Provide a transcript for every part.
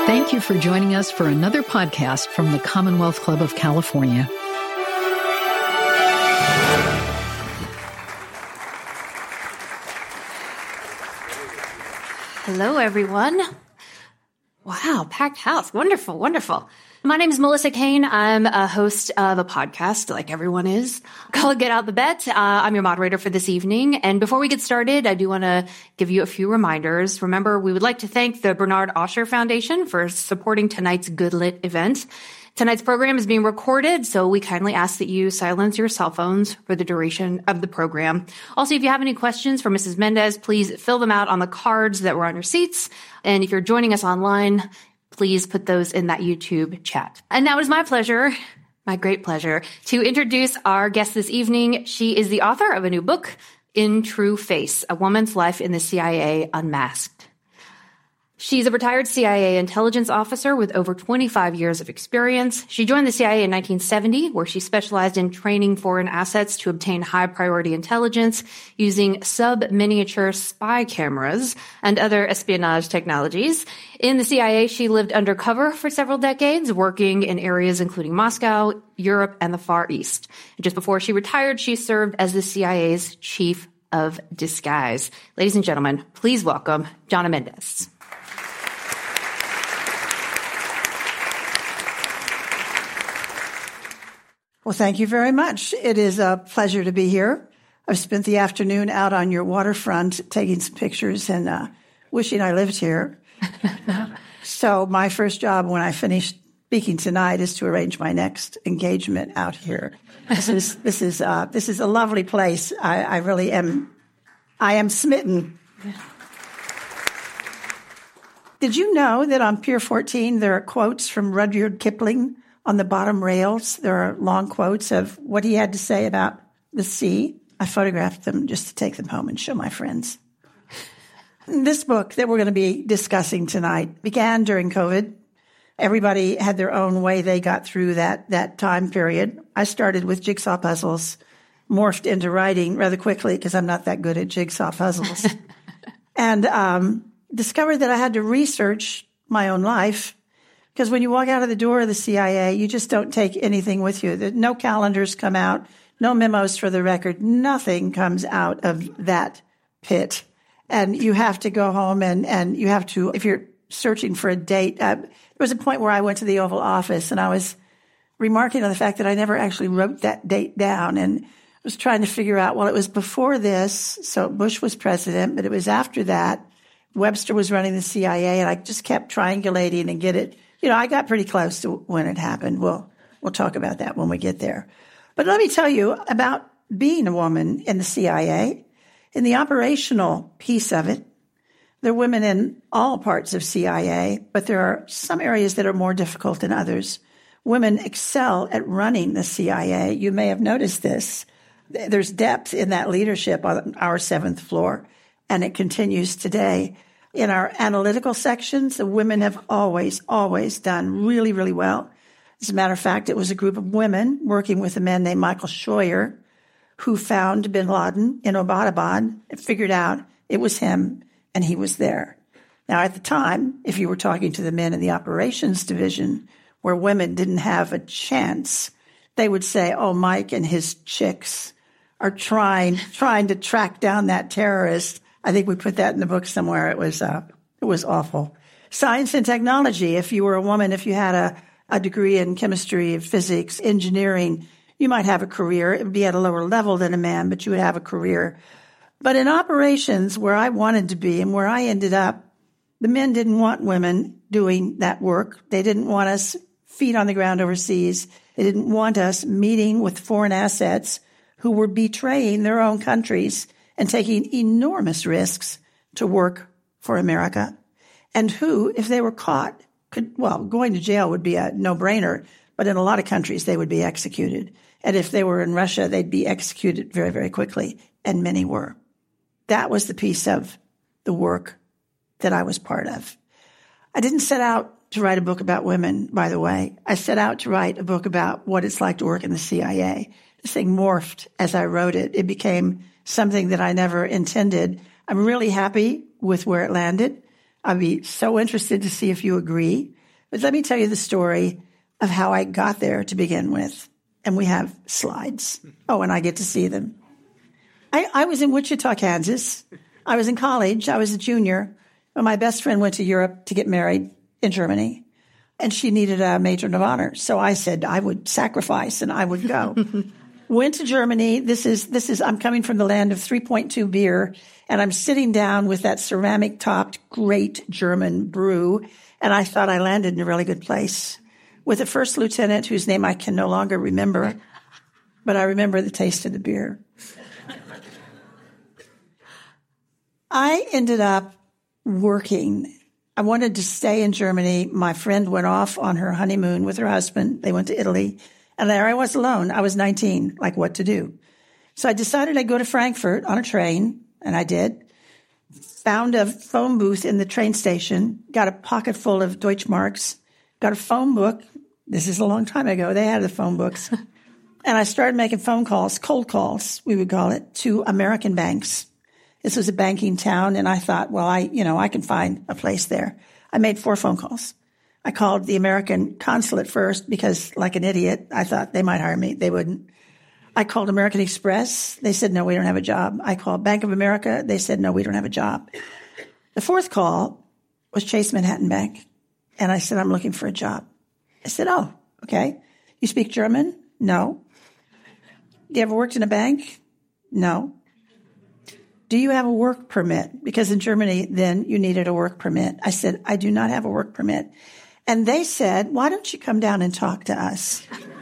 Thank you for joining us for another podcast from the Commonwealth Club of California. Hello, everyone. Wow, packed house. Wonderful, wonderful. My name is Melissa Kane. I'm a host of a podcast, like everyone is, called Get Out the Bet. I'm your moderator for this evening. And before we get started, I do want to give you a few reminders. Remember, we would like to thank the Bernard Osher Foundation for supporting tonight's Good Lit event. Tonight's program is being recorded, so we kindly ask that you silence your cell phones for the duration of the program. Also, if you have any questions for Mrs. Mendez, please fill them out on the cards that were on your seats. And if you're joining us online, please put those in that YouTube chat. And now it is my pleasure, my great pleasure, to introduce our guest this evening. She is the author of a new book, In True Face, A Woman's Life in the CIA Unmasked. She's a retired CIA intelligence officer with over 25 years of experience. She joined the CIA in 1970, where she specialized in training foreign assets to obtain high-priority intelligence using sub-miniature spy cameras and other espionage technologies. In the CIA, she lived undercover for several decades, working in areas including Moscow, Europe, and the Far East. Just before she retired, she served as the CIA's chief of disguise. Ladies and gentlemen, please welcome Jana Mendez. Well, thank you very much. It is a pleasure to be here. I've spent the afternoon out on your waterfront taking some pictures and wishing I lived here. So my first job when I finish speaking tonight is to arrange my next engagement out here. This is a lovely place. I really am. I am smitten. Did you know that on Pier 14 there are quotes from Rudyard Kipling? On the bottom rails, there are long quotes of what he had to say about the sea. I photographed them just to take them home and show my friends. This book that we're going to be discussing tonight began during COVID. Everybody had their own way they got through that time period. I started with jigsaw puzzles, morphed into writing rather quickly because I'm not that good at jigsaw puzzles, and discovered that I had to research my own life. Because when you walk out of the door of the CIA, you just don't take anything with you. No calendars come out, no memos for the record. Nothing comes out of that pit. And you have to go home and you have to, if you're searching for a date, there was a point where I went to the Oval Office and I was remarking on the fact that I never actually wrote that date down and was trying to figure out, well, it was before this, so Bush was president, but it was after that. Webster was running the CIA, and I just kept triangulating and get it. You know, I got pretty close to when it happened. We'll talk about that when we get there. But let me tell you about being a woman in the CIA. In the operational piece of it, there are women in all parts of CIA, but there are some areas that are more difficult than others. Women excel at running the CIA. You may have noticed this. There's depth in that leadership on our 7th floor, and it continues today. In our analytical sections, the women have always done really, really well. As a matter of fact, it was a group of women working with a man named Michael Scheuer who found bin Laden in Abbottabad and figured out it was him and he was there. Now, at the time, if you were talking to the men in the operations division where women didn't have a chance, they would say, oh, Mike and his chicks are trying to track down that terrorist. I think we put that in the book somewhere. It was awful. Science and technology. If you were a woman, if you had a degree in chemistry, physics, engineering, you might have a career. It would be at a lower level than a man, but you would have a career. But in operations, where I wanted to be and where I ended up, the men didn't want women doing that work. They didn't want us feet on the ground overseas. They didn't want us meeting with foreign assets who were betraying their own countries and taking enormous risks to work for America, and who, if they were caught, going to jail would be a no-brainer, but in a lot of countries they would be executed. And if they were in Russia, they'd be executed very, very quickly, and many were. That was the piece of the work that I was part of. I didn't set out to write a book about women, by the way. I set out to write a book about what it's like to work in the CIA. This thing morphed as I wrote it. It became something that I never intended. I'm really happy with where it landed. I'd be so interested to see if you agree. But let me tell you the story of how I got there to begin with. And we have slides. Oh, and I get to see them. I was in Wichita, Kansas. I was in college. I was a junior. When my best friend went to Europe to get married in Germany, and she needed a matron of honor. So I said I would sacrifice and I would go. Went to Germany. This is, I'm coming from the land of 3.2 beer, and I'm sitting down with that ceramic topped great German brew. And I thought I landed in a really good place with a first lieutenant whose name I can no longer remember, but I remember the taste of the beer. I ended up working. I wanted to stay in Germany. My friend went off on her honeymoon with her husband. They went to Italy. And there I was alone. I was 19, like what to do. So I decided I'd go to Frankfurt on a train, and I did. Found a phone booth in the train station, got a pocket full of Deutschmarks, got a phone book. This is a long time ago. They had the phone books. And I started making phone calls, cold calls, we would call it, to American banks. This was a banking town, and I thought, well, I can find a place there. I made 4 phone calls. I called the American consulate first because, like an idiot, I thought they might hire me. They wouldn't. I called American Express. They said, no, we don't have a job. I called Bank of America. They said, no, we don't have a job. The 4th call was Chase Manhattan Bank. And I said, I'm looking for a job. I said, oh, okay. You speak German? No. You ever worked in a bank? No. Do you have a work permit? Because in Germany, then you needed a work permit. I said, I do not have a work permit. And they said, why don't you come down and talk to us?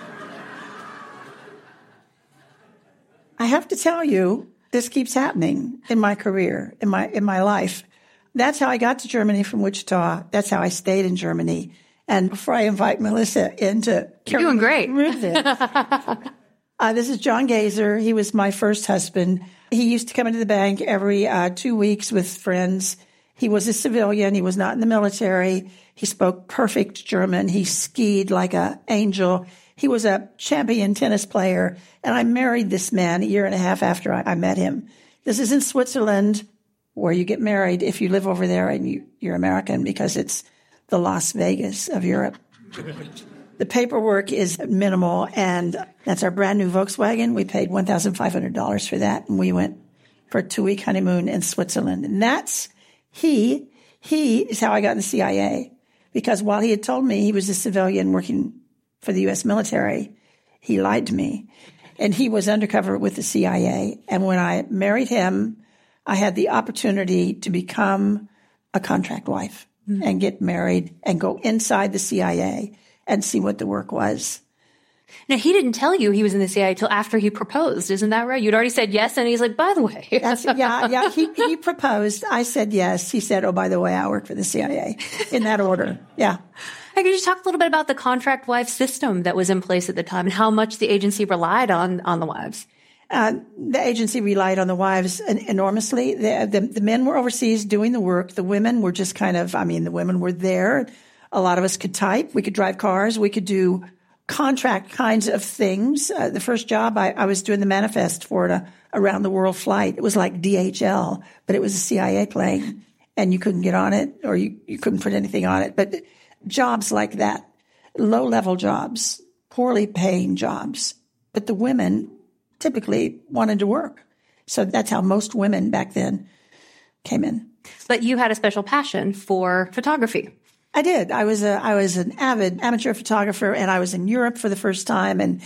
I have to tell you, this keeps happening in my career, in my life. That's how I got to Germany from Wichita. That's how I stayed in Germany. And before I invite Melissa into... You're doing great. This is John Gazer. He was my first husband. He used to come into the bank every 2 weeks with friends. He was a civilian. He was not in the military. He spoke perfect German. He skied like an angel. He was a champion tennis player. And I married this man a year and a half after I met him. This is in Switzerland, where you get married if you live over there and you're American, because it's the Las Vegas of Europe. The paperwork is minimal, and that's our brand new Volkswagen. We paid $1,500 for that, and we went for a 2-week honeymoon in Switzerland. And that's, he is how I got in the CIA, because while he had told me he was a civilian working for the U.S. military, he lied to me. And he was undercover with the CIA. And when I married him, I had the opportunity to become a contract wife and get married and go inside the CIA and see what the work was. Now, he didn't tell you he was in the CIA till after he proposed. Isn't that right? You'd already said yes, and he's like, by the way. Yeah. He proposed. I said yes. He said, oh, by the way, I work for the CIA, in that order. Yeah. Hey, could you talk a little bit about the contract wife system that was in place at the time and how much the agency relied on the wives? The agency relied on the wives enormously. The men were overseas doing the work. The women were just the women were there. A lot of us could type. We could drive cars. We could do contract kinds of things. The first job, I was doing the manifest for a around-the-world flight. It was like DHL, but it was a CIA plane, and you couldn't get on it, or you couldn't put anything on it. But jobs like that, low-level jobs, poorly paying jobs. But the women typically wanted to work. So that's how most women back then came in. But you had a special passion for photography. I did. I was an avid amateur photographer, and I was in Europe for the first time, and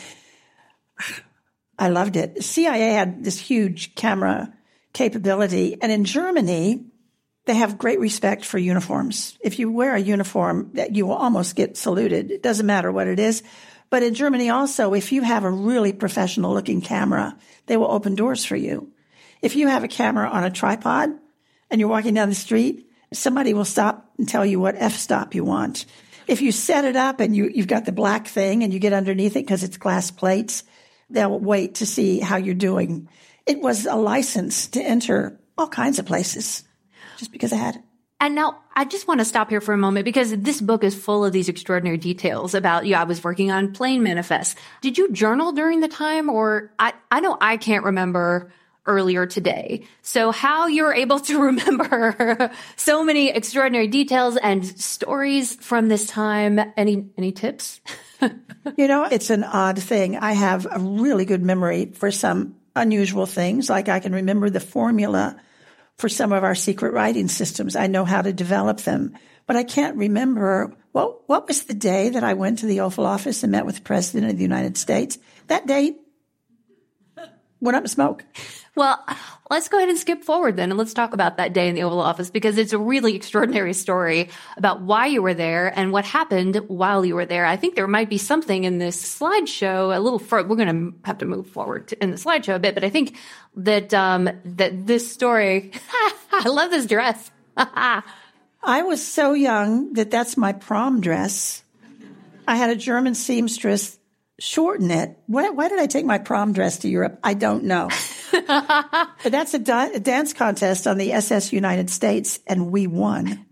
I loved it. The CIA had this huge camera capability, and in Germany, they have great respect for uniforms. If you wear a uniform, you will almost get saluted. It doesn't matter what it is. But in Germany also, if you have a really professional-looking camera, they will open doors for you. If you have a camera on a tripod and you're walking down the street, somebody will stop and tell you what f-stop you want. If you set it up and you've got the black thing and you get underneath it because it's glass plates, they'll wait to see how you're doing. It was a license to enter all kinds of places just because I had it. And now I just want to stop here for a moment because this book is full of these extraordinary details about, I was working on plane manifests. Did you journal during the time? Or I know I can't remember earlier today. So how you're able to remember so many extraordinary details and stories from this time. Any tips? It's an odd thing. I have a really good memory for some unusual things. Like I can remember the formula for some of our secret writing systems. I know how to develop them, but I can't remember what was the day that I went to the Oval Office and met with the President of the United States. That day went up in smoke. Well, let's go ahead and skip forward then, and let's talk about that day in the Oval Office, because it's a really extraordinary story about why you were there and what happened while you were there. I think there might be something in this slideshow a little further. We're going to have to move forward in the slideshow a bit, but I think that that this story, I love this dress. I was so young that's my prom dress. I had a German seamstress shorten it. Why did I take my prom dress to Europe? I don't know. But that's a dance contest on the SS United States, and we won.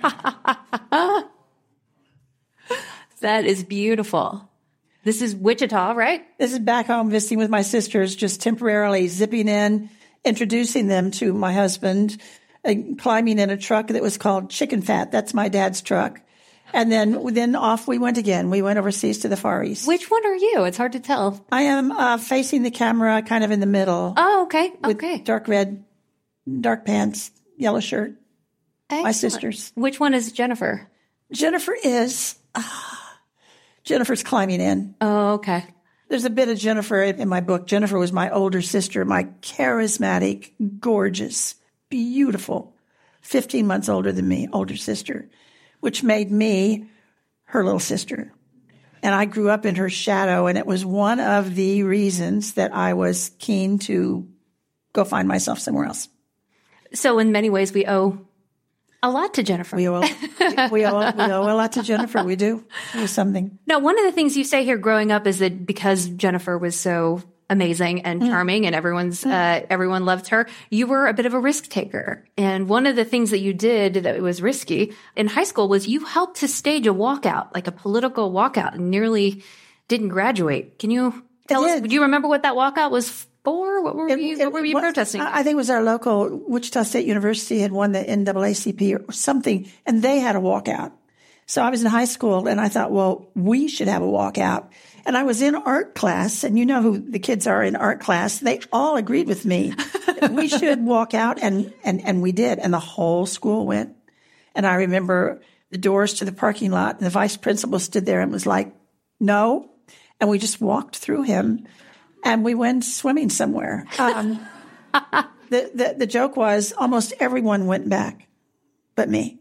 That is beautiful. This is Wichita, right? This is back home visiting with my sisters, just temporarily zipping in, introducing them to my husband, climbing in a truck that was called Chicken Fat. That's my dad's truck. And then off we went again. We went overseas to the Far East. Which one are you? It's hard to tell. I am facing the camera kind of in the middle. Oh, okay. With dark red, dark pants, yellow shirt. Excellent. My sisters. Which one is Jennifer? Jennifer's climbing in. Oh, okay. There's a bit of Jennifer in my book. Jennifer was my older sister, my charismatic, gorgeous, beautiful, 15 months older than me, older sister, which made me her little sister. And I grew up in her shadow, and it was one of the reasons that I was keen to go find myself somewhere else. So in many ways, we owe a lot to Jennifer. We owe a lot to Jennifer. We do. It was something. Now, one of the things you say here growing up is that because Jennifer was so amazing and charming and everyone loved her, you were a bit of a risk taker. And one of the things that you did that was risky in high school was you helped to stage a walkout, like a political walkout, and nearly didn't graduate. Can you tell us, do you remember what that walkout was for? What were you protesting? I think it was our local Wichita State University had won the NAACP or something, and they had a walkout. So I was in high school, and I thought, well, we should have a walkout. And I was in art class, and you know who the kids are in art class. They all agreed with me. We should walk out, and we did. And the whole school went. And I remember the doors to the parking lot, and the vice principal stood there and was like, no. And we just walked through him, and we went swimming somewhere. The joke was almost everyone went back but me.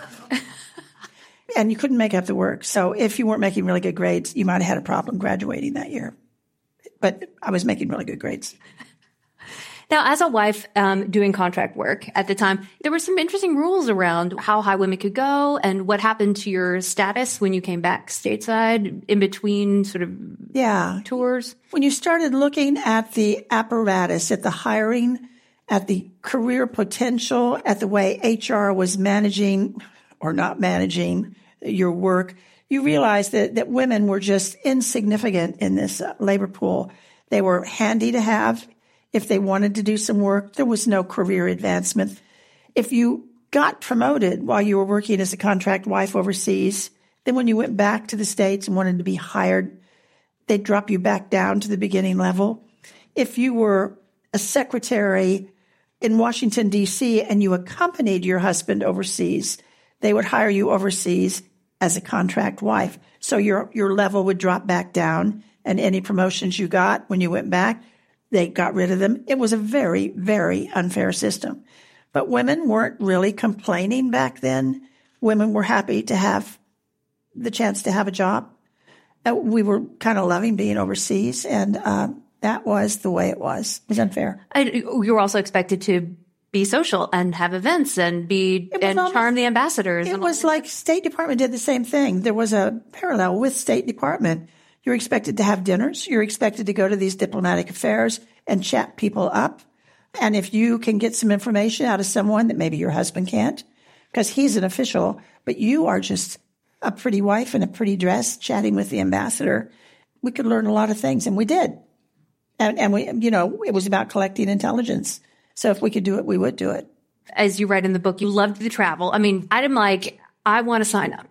And you couldn't make up the work. So if you weren't making really good grades, you might have had a problem graduating that year. But I was making really good grades. Now, as a wife doing contract work at the time, there were some interesting rules around how high women could go and what happened to your status when you came back stateside in between sort of tours. When you started looking at the apparatus, at the hiring, at the career potential, at the way HR was managing or not managing your work, you realize that women were just insignificant in this labor pool. They were handy to have if they wanted to do some work. There was no career advancement. If you got promoted while you were working as a contract wife overseas, then when you went back to the States and wanted to be hired, they'd drop you back down to the beginning level. If you were a secretary in Washington, D.C., and you accompanied your husband overseas, they would hire you overseas as a contract wife. So your level would drop back down, and any promotions you got when you went back, they got rid of them. It was a very, very unfair system. But women weren't really complaining back then. Women were happy to have the chance to have a job. We were kind of loving being overseas, and that was the way it was. It was unfair. You were also expected to be social and have events and charm the ambassadors. It was like State Department did the same thing. There was a parallel with State Department. You're expected to have dinners. You're expected to go to these diplomatic affairs and chat people up. And if you can get some information out of someone that maybe your husband can't, because he's an official, but you are just a pretty wife in a pretty dress chatting with the ambassador, we could learn a lot of things, and we did. And we, it was about collecting intelligence. So if we could do it, we would do it. As you write in the book, you loved the travel. I mean, I'm like, I want to sign up.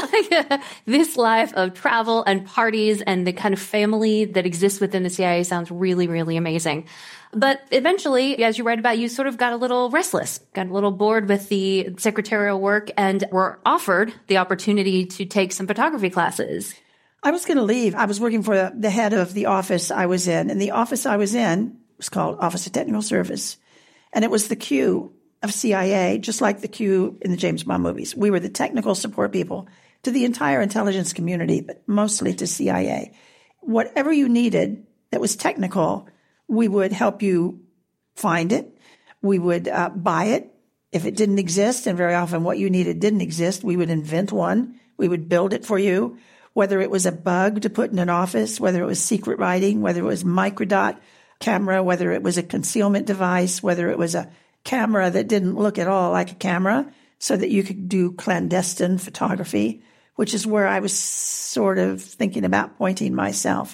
This life of travel and parties and the kind of family that exists within the CIA sounds really, really amazing. But eventually, as you write about, you sort of got a little restless, got a little bored with the secretarial work, and were offered the opportunity to take some photography classes. I was going to leave. I was working for the head of the office I was in. And the office I was in was called Office of Technical Service. And it was the Q of CIA, just like the Q in the James Bond movies. We were the technical support people to the entire intelligence community, but mostly to CIA. Whatever you needed that was technical, we would help you find it. We would buy it. If it didn't exist, and very often what you needed didn't exist, we would invent one. We would build it for you. Whether it was a bug to put in an office, whether it was secret writing, whether it was microdot camera, whether it was a concealment device, whether it was a camera that didn't look at all like a camera so that you could do clandestine photography, which is where I was sort of thinking about pointing myself.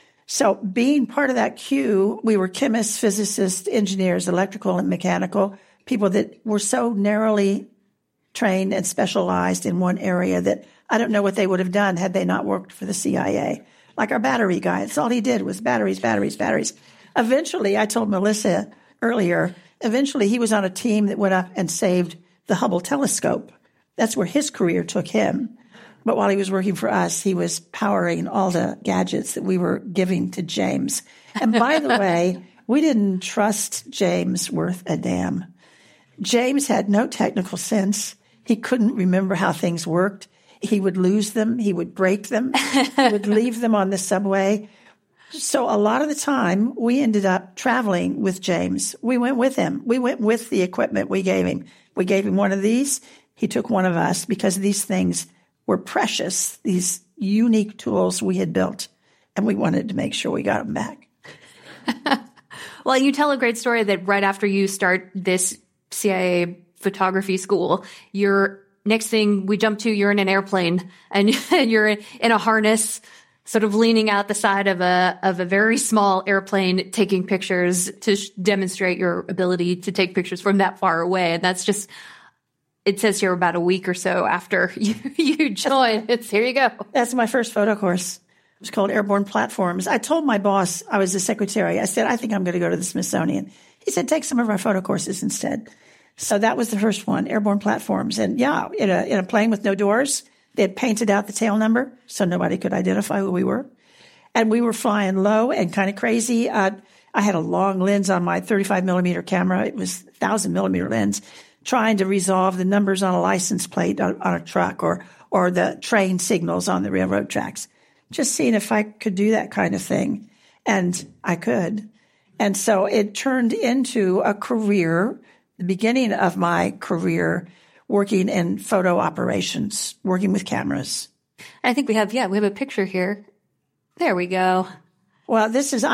So being part of that queue, we were chemists, physicists, engineers, electrical and mechanical, people that were so narrowly trained and specialized in one area that I don't know what they would have done had they not worked for the CIA. Like our battery guy, that's all he did was batteries. Eventually, I told Melissa earlier, he was on a team that went up and saved the Hubble telescope. That's where his career took him. But while he was working for us, he was powering all the gadgets that we were giving to James. And by the way, we didn't trust James worth a damn. James had no technical sense. He couldn't remember how things worked. He would lose them. He would break them. He would leave them on the subway. So a lot of the time, we ended up traveling with James. We went with him. We went with the equipment we gave him. We gave him one of these. He took one of us because these things were precious, these unique tools we had built, and we wanted to make sure we got them back. Well, you tell a great story that right after you start this CIA photography school, next thing we jump to, you're in an airplane and you're in a harness, sort of leaning out the side of a very small airplane, taking pictures to demonstrate your ability to take pictures from that far away. And that's just, it says here about a week or so after you join. Here you go. That's my first photo course. It was called Airborne Platforms. I told my boss, I was the secretary, I said, I think I'm going to go to the Smithsonian. He said, take some of our photo courses instead. So that was the first one, Airborne Platforms. And yeah, in a plane with no doors, they had painted out the tail number so nobody could identify who we were. And we were flying low and kind of crazy. I had a long lens on my 35 millimeter camera. It was 1,000 millimeter lens, trying to resolve the numbers on a license plate on a truck or the train signals on the railroad tracks. Just seeing if I could do that kind of thing. And I could. And so it turned into a career, the beginning of my career, working in photo operations, working with cameras. I think we have a picture here. There we go. Well,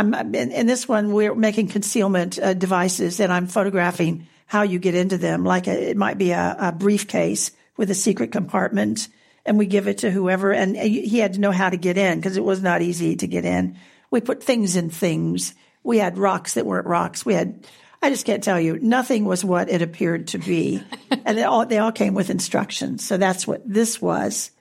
in this one, we're making concealment devices, and I'm photographing how you get into them. Like it might be a briefcase with a secret compartment, and we give it to whoever, and he had to know how to get in because it was not easy to get in. We put things in things. We had rocks that weren't rocks. I just can't tell you, nothing was what it appeared to be. And they all came with instructions. So that's what this was.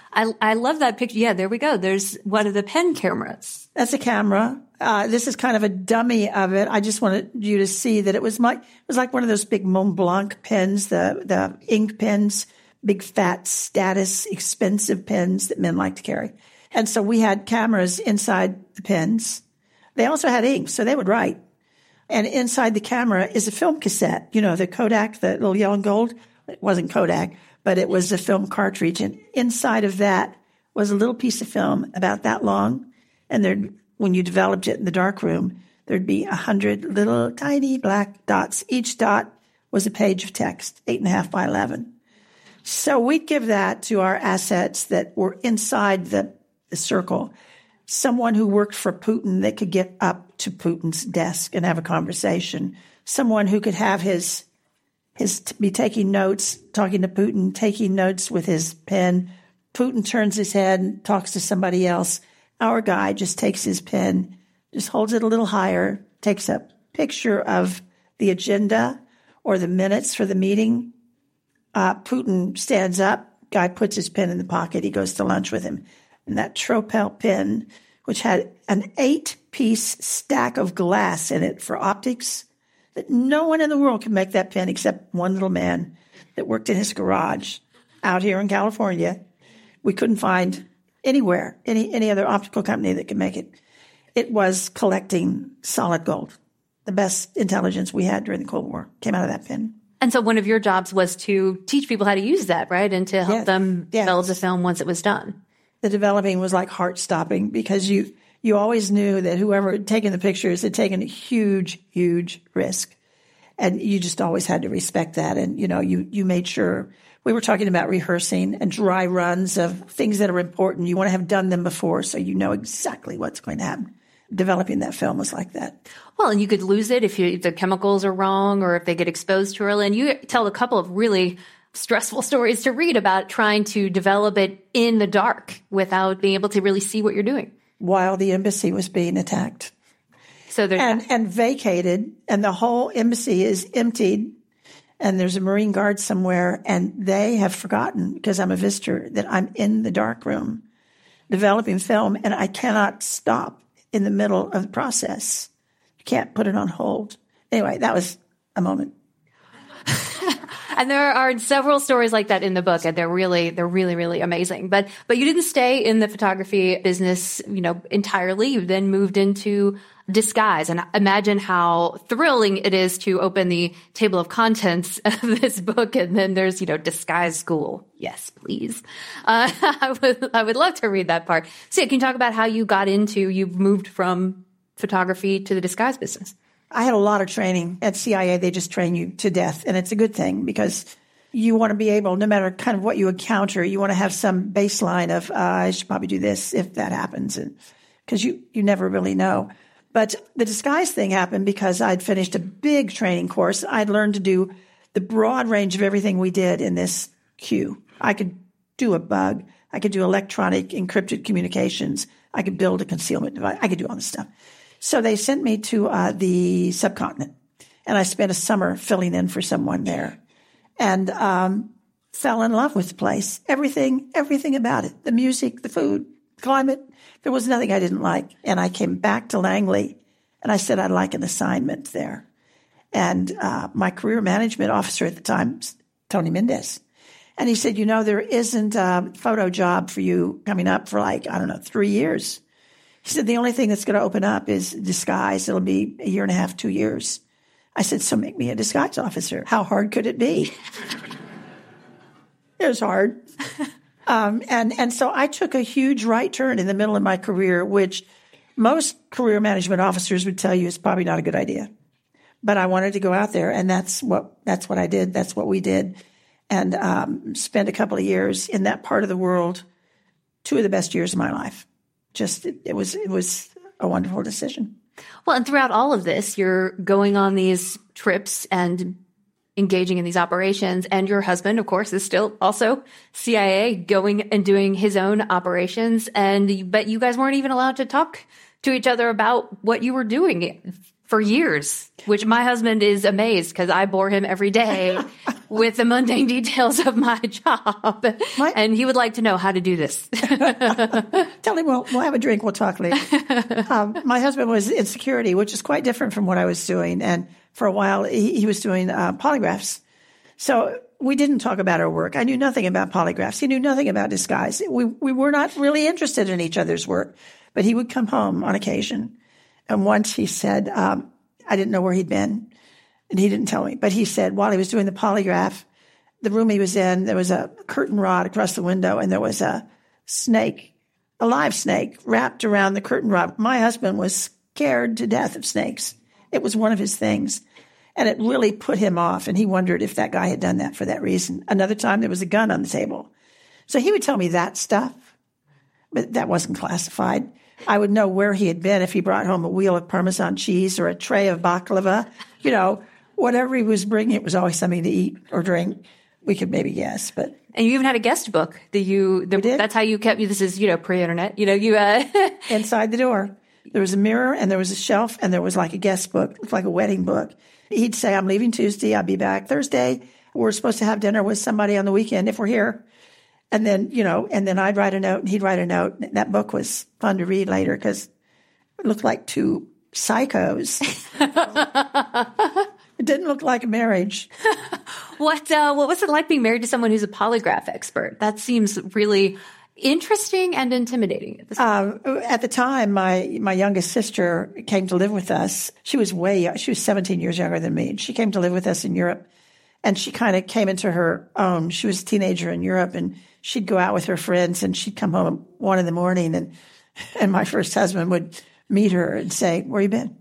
I love that picture. Yeah, there we go. There's one of the pen cameras. That's a camera. This is kind of a dummy of it. I just wanted you to see that it was like one of those big Mont Blanc pens, the ink pens, big fat status, expensive pens that men like to carry. And so we had cameras inside the pens. They also had ink, so they would write. And inside the camera is a film cassette, the Kodak, the little yellow and gold. It wasn't Kodak, but it was a film cartridge. And inside of that was a little piece of film about that long. And when you developed it in the darkroom, there'd be 100 little tiny black dots. Each dot was a page of text, 8.5 by 11. So we'd give that to our assets that were inside the circle. Someone who worked for Putin that could get up to Putin's desk and have a conversation. Someone who could have be taking notes, talking to Putin, taking notes with his pen. Putin turns his head and talks to somebody else. Our guy just takes his pen, just holds it a little higher, takes a picture of the agenda or the minutes for the meeting. Putin stands up, guy puts his pen in the pocket, he goes to lunch with him. And that Tropel pen, which had an 8-piece stack of glass in it for optics, that no one in the world could make that pen except one little man that worked in his garage out here in California. We couldn't find anywhere any other optical company that could make it. It was collecting solid gold. The best intelligence we had during the Cold War came out of that pen. And so one of your jobs was to teach people how to use that, right? And to help them develop the film once it was done. The developing was like heart-stopping because you always knew that whoever had taken the pictures had taken a huge, huge risk. And you just always had to respect that. And, you made sure. We were talking about rehearsing and dry runs of things that are important. You want to have done them before so you know exactly what's going to happen. Developing that film was like that. Well, and you could lose it if the chemicals are wrong or if they get exposed too early. And you tell a couple of really stressful stories to read about trying to develop it in the dark without being able to really see what you're doing. While the embassy was being attacked. So and vacated, and the whole embassy is emptied, and there's a Marine Guard somewhere, and they have forgotten, because I'm a visitor, that I'm in the dark room developing film, and I cannot stop in the middle of the process. You can't put it on hold. Anyway, that was a moment. And there are several stories like that in the book, and they're really, really amazing. But you didn't stay in the photography business, entirely. You then moved into disguise. And imagine how thrilling it is to open the table of contents of this book, and then there's, disguise school. Yes, please. I would love to read that part. So can you talk about how you moved from photography to the disguise business? I had a lot of training at CIA. They just train you to death. And it's a good thing because you want to be able, no matter kind of what you encounter, you want to have some baseline of, I should probably do this if that happens. And because you never really know. But the disguise thing happened because I'd finished a big training course. I'd learned to do the broad range of everything we did in this queue. I could do a bug. I could do electronic encrypted communications. I could build a concealment device. I could do all this stuff. So they sent me to the subcontinent, and I spent a summer filling in for someone there, and fell in love with the place. Everything about it, the music, the food, the climate. There was nothing I didn't like. And I came back to Langley, and I said I'd like an assignment there. And my career management officer at the time, Tony Mendez, and he said, there isn't a photo job for you coming up for 3 years. He said, the only thing that's going to open up is disguise. It'll be a year and a half, 2 years. I said, so make me a disguise officer. How hard could it be? It was hard. And so I took a huge right turn in the middle of my career, which most career management officers would tell you is probably not a good idea. But I wanted to go out there, and that's what I did. That's what we did. And spent a couple of years in that part of the world, 2 of the best years of my life. It was a wonderful decision. Well, and throughout all of this, you're going on these trips and engaging in these operations, and your husband, of course, is still also CIA, going and doing his own operations. But you guys weren't even allowed to talk to each other about what you were doing for years, which my husband is amazed because I bore him every day with the mundane details of my job. And he would like to know how to do this. Tell him we'll have a drink. We'll talk later. My husband was in security, which is quite different from what I was doing. And for a while, he was doing polygraphs. So we didn't talk about our work. I knew nothing about polygraphs. He knew nothing about disguise. We were not really interested in each other's work. But he would come home on occasion. And once he said, I didn't know where he'd been, and he didn't tell me. But he said while he was doing the polygraph, the room he was in, there was a curtain rod across the window, and there was a snake, a live snake, wrapped around the curtain rod. My husband was scared to death of snakes. It was one of his things. And it really put him off, and he wondered if that guy had done that for that reason. Another time, there was a gun on the table. So he would tell me that stuff, but that wasn't classified. I would know where he had been if he brought home a wheel of Parmesan cheese or a tray of baklava. Whatever he was bringing, it was always something to eat or drink. We could maybe guess, but. And you even had a guest book that we did. That's how you kept, this is, pre-internet, Inside the door. There was a mirror and there was a shelf and there was like a guest book, looked like a wedding book. He'd say, I'm leaving Tuesday. I'll be back Thursday. We're supposed to have dinner with somebody on the weekend if we're here. And then, and then I'd write a note and he'd write a note. That book was fun to read later because it looked like two psychos. It didn't look like a marriage. What was it like being married to someone who's a polygraph expert? That seems really interesting and intimidating. At the time, my youngest sister came to live with us. She was 17 years younger than me. She came to live with us in Europe, and she kind of came into her own. She was a teenager in Europe, and she'd go out with her friends, and she'd come home at 1 a.m, and my first husband would meet her and say, "Where you been?"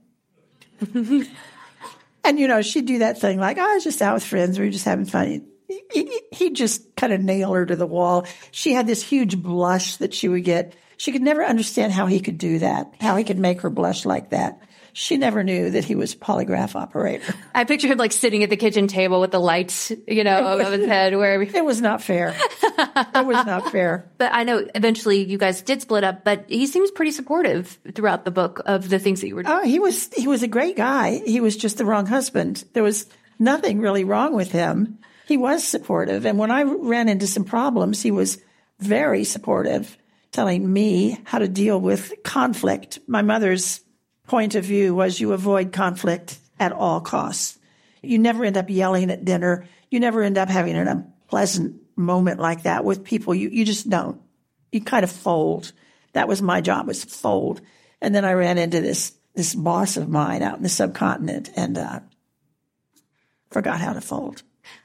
And, she'd do that thing like, I was just out with friends. We were just having fun. He just kind of nailed her to the wall. She had this huge blush that she would get. She could never understand how he could do that, how he could make her blush like that. She never knew that he was a polygraph operator. I picture him like sitting at the kitchen table with the lights, above his head. It was not fair. It was not fair. But I know eventually you guys did split up, but he seems pretty supportive throughout the book of the things that you were doing. Oh, he was a great guy. He was just the wrong husband. There was nothing really wrong with him. He was supportive. And when I ran into some problems, he was very supportive, telling me how to deal with conflict. My mother's point of view was you avoid conflict at all costs. You never end up yelling at dinner. You never end up having an unpleasant moment like that with people. You just don't. You kind of fold. That was my job, was to fold. And then I ran into this boss of mine out in the subcontinent and forgot how to fold.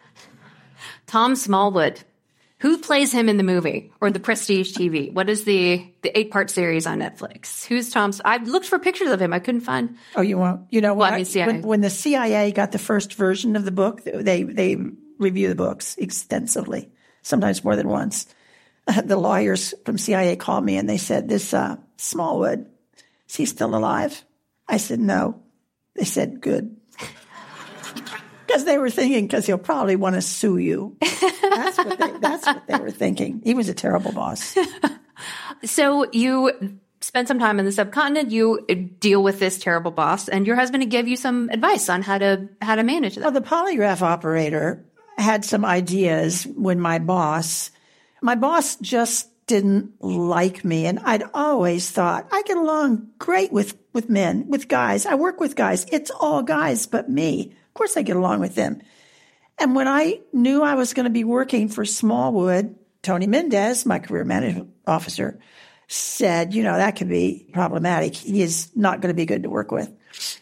Tom Smallwood. Who plays him in the movie or the Prestige TV? What is the 8-part series on Netflix? Who's Tom? I looked for pictures of him. I couldn't find. Oh, you won't. When the CIA got the first version of the book, they review the books extensively, sometimes more than once. The lawyers from CIA called me and they said, this Smallwood, is he still alive? I said, no. They said, good. Because they were thinking, because he'll probably want to sue you. That's what they were thinking. He was a terrible boss. So you spent some time in the subcontinent. You deal with this terrible boss, and your husband gave you some advice on how to manage that. Well, the polygraph operator had some ideas when my boss just didn't like me. And I'd always thought, I get along great with men, with guys. I work with guys. It's all guys but me. Of course I get along with them. And when I knew I was going to be working for Smallwood, Tony Mendez, my career management officer, said, that could be problematic. He is not going to be good to work with.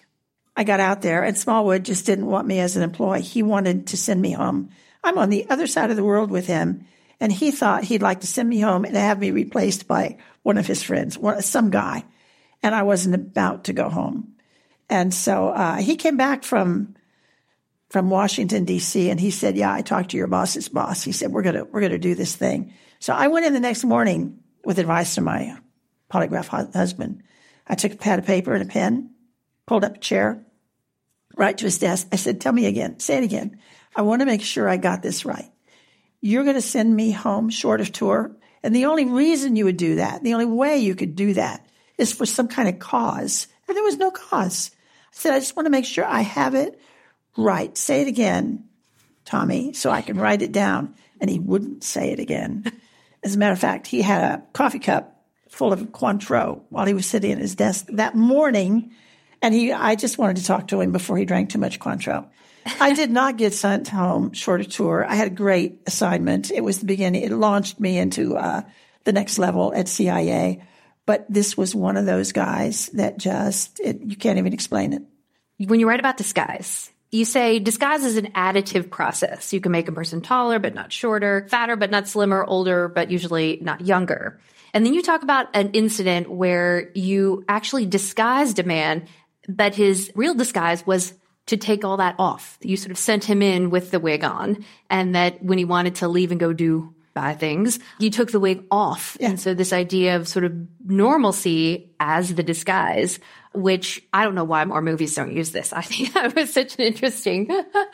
I got out there and Smallwood just didn't want me as an employee. He wanted to send me home. I'm on the other side of the world with him. And he thought he'd like to send me home and have me replaced by one of his friends, some guy. And I wasn't about to go home. And so he came back from Washington, D.C., and he said, yeah, I talked to your boss's boss. He said, we're gonna do this thing. So I went in the next morning with advice from my polygraph husband. I took a pad of paper and a pen, pulled up a chair, right to his desk. I said, tell me again. Say it again. I want to make sure I got this right. You're going to send me home short of tour. And the only reason you would do that, the only way you could do that is for some kind of cause. And there was no cause. I said, I just want to make sure I have it right. Say it again, Tommy, so I can write it down. And he wouldn't say it again. As a matter of fact, he had a coffee cup full of Cointreau while he was sitting at his desk that morning. And I just wanted to talk to him before he drank too much Cointreau. I did not get sent home short of tour. I had a great assignment. It was the beginning. It launched me into the next level at CIA. But this was one of those guys that you can't even explain it. When you write about disguise, you say disguise is an additive process. You can make a person taller, but not shorter, fatter, but not slimmer, older, but usually not younger. And then you talk about an incident where you actually disguised a man, but his real disguise was to take all that off. You sort of sent him in with the wig on, and that when he wanted to leave and go do bad things, you took the wig off. Yeah. And so this idea of sort of normalcy as the disguise, which I don't know why more movies don't use this. I think that was such an interesting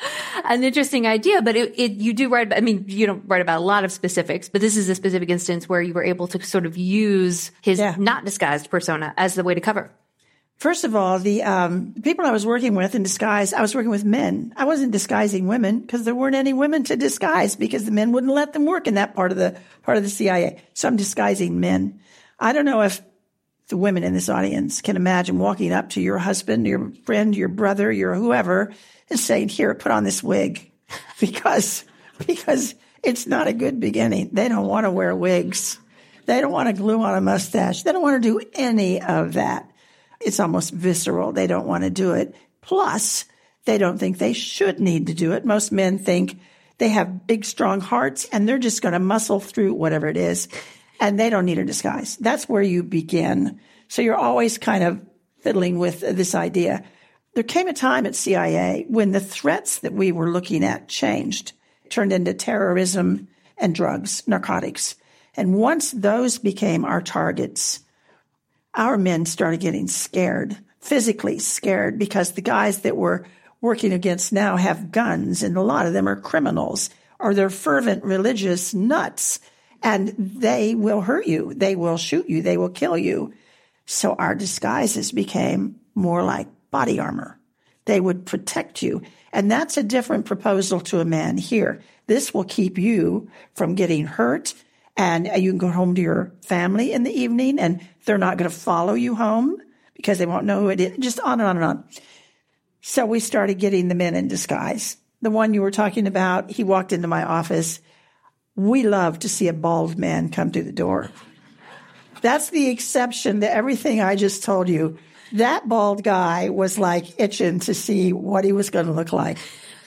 idea. But you do write about, you don't write about a lot of specifics, but this is a specific instance where you were able to sort of use his not disguised persona as the way to cover. First of all, the people I was working with in disguise, I was working with men. I wasn't disguising women because there weren't any women to disguise because the men wouldn't let them work in that part of the CIA. So I'm disguising men. I don't know if the women in this audience can imagine walking up to your husband, your friend, your brother, your whoever, and saying, here, put on this wig, because it's not a good beginning. They don't want to wear wigs. They don't want to glue on a mustache. They don't want to do any of that. It's almost visceral. They don't want to do it. Plus, they don't think they should need to do it. Most men think they have big, strong hearts, and they're just going to muscle through whatever it is, and they don't need a disguise. That's where you begin. So you're always kind of fiddling with this idea. There came a time at CIA when the threats that we were looking at changed, turned into terrorism and drugs, narcotics. And once those became our targets, our men started getting scared, physically scared, because the guys that we're working against now have guns, and a lot of them are criminals, or they're fervent religious nuts, and they will hurt you. They will shoot you. They will kill you. So our disguises became more like body armor. They would protect you. And that's a different proposal to a man here. This will keep you from getting hurt, and you can go home to your family in the evening, and they're not going to follow you home because they won't know who it is. Just on and on and on. So we started getting the men in disguise. The one you were talking about, he walked into my office. We love to see a bald man come through the door. That's the exception to everything I just told you. That bald guy was like itching to see what he was going to look like.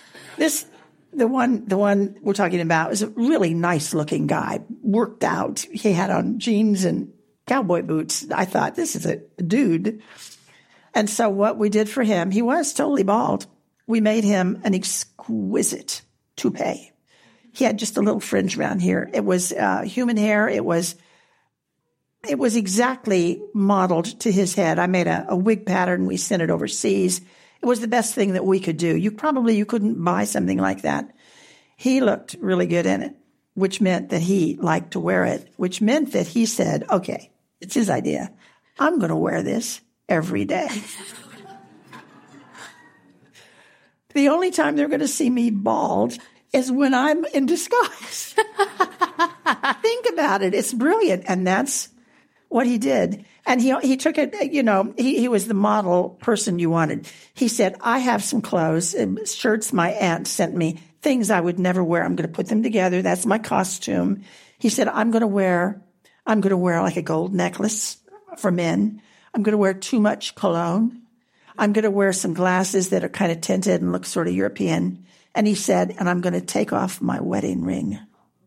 The one we're talking about is a really nice looking guy, worked out. He had on jeans and cowboy boots. I thought, this is a dude. And so what we did for him, he was totally bald. We made him an exquisite toupee. He had just a little fringe around here. It was human hair. It was exactly modeled to his head. I made a wig pattern. We sent it overseas. It was the best thing that we could do. You couldn't buy something like that. He looked really good in it, which meant that he liked to wear it, which meant that he said, okay, it's his idea. I'm going to wear this every day. The only time they're going to see me bald is when I'm in disguise. Think about it. It's brilliant. And that's what he did. And he took it, he was the model person you wanted. He said, I have some clothes, shirts my aunt sent me, things I would never wear. I'm going to put them together. That's my costume. He said, I'm going to wear like a gold necklace for men. I'm going to wear too much cologne. I'm going to wear some glasses that are kind of tinted and look sort of European. And he said, and I'm going to take off my wedding ring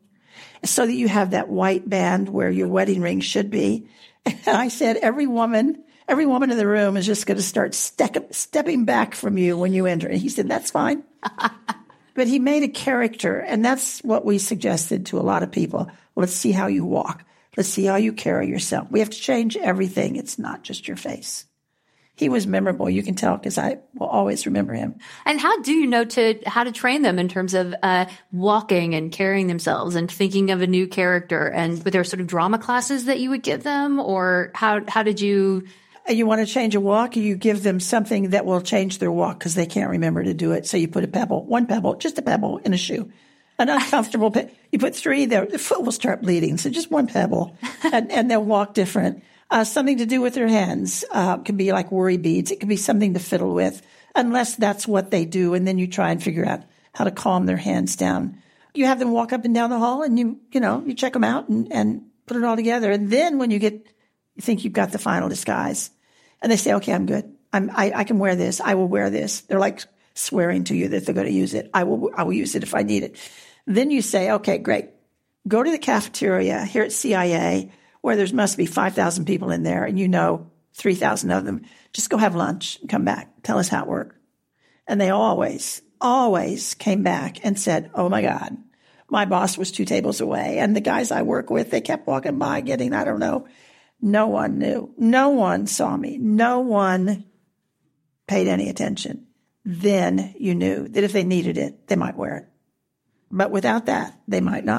so that you have that white band where your wedding ring should be. And I said, every woman in the room is just going to start stepping back from you when you enter. And he said, that's fine. But he made a character, and that's what we suggested to a lot of people. Let's see how you walk. Let's see how you carry yourself. We have to change everything. It's not just your face. He was memorable. You can tell because I will always remember him. And how do you know how to train them in terms of walking and carrying themselves and thinking of a new character? And were there sort of drama classes that you would give them, or how did you? You want to change a walk, you give them something that will change their walk because they can't remember to do it. So you put one pebble, just a pebble in a shoe, an uncomfortable pebble. You put 3, the foot will start bleeding. So just one pebble and they'll walk different. Something to do with their hands. It could be like worry beads. It could be something to fiddle with, unless that's what they do. And then you try and figure out how to calm their hands down. You have them walk up and down the hall and you check them out and put it all together. And then when you think you've got the final disguise and they say, okay, I'm good. I can wear this. I will wear this. They're like swearing to you that they're going to use it. I will use it if I need it. Then you say, okay, great. Go to the cafeteria here at CIA where there must be 5,000 people in there and 3,000 of them. Just go have lunch and come back. Tell us how it worked. And they always came back and said, oh my God, my boss was 2 tables away. And the guys I work with, they kept walking by getting, I don't know. No one knew. No one saw me. No one paid any attention. Then you knew that if they needed it, they might wear it. But without that, they might not.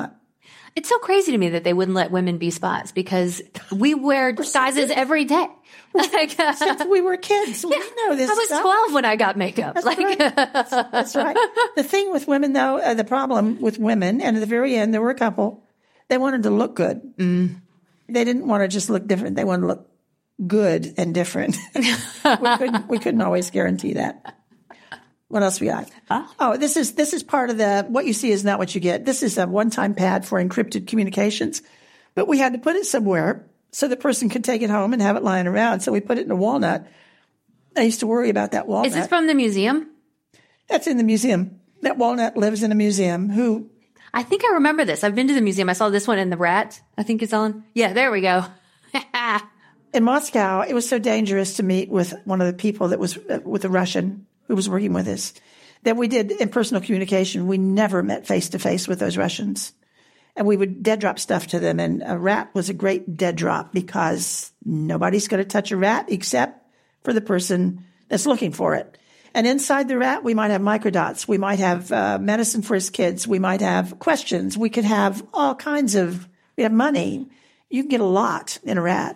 It's so crazy to me that they wouldn't let women be spies because we wear disguises every day. Since we were kids, we know this I was stuff. 12 when I got makeup. That's right. That's right. The thing with women, though, the problem with women, and at the very end, there were a couple, they wanted to look good. They didn't want to just look different. They wanted to look good and different. we couldn't always guarantee that. What else we got? Oh, this is part of what you see is not what you get. This is a one-time pad for encrypted communications, but we had to put it somewhere so the person could take it home and have it lying around. So we put it in a walnut. I used to worry about that walnut. Is this from the museum? That's in the museum. That walnut lives in a museum. I think I remember this. I've been to the museum. I saw this one in the rat, I think it's on. Yeah, there we go. In Moscow, it was so dangerous to meet with one of the people that was with a Russian who was working with us that we did impersonal communication. We never met face to face with those Russians. And we would dead drop stuff to them. And a rat was a great dead drop because nobody's going to touch a rat except for the person that's looking for it. And inside the rat, we might have microdots. We might have medicine for his kids. We might have questions. We could have all kinds of, we have money. You can get a lot in a rat.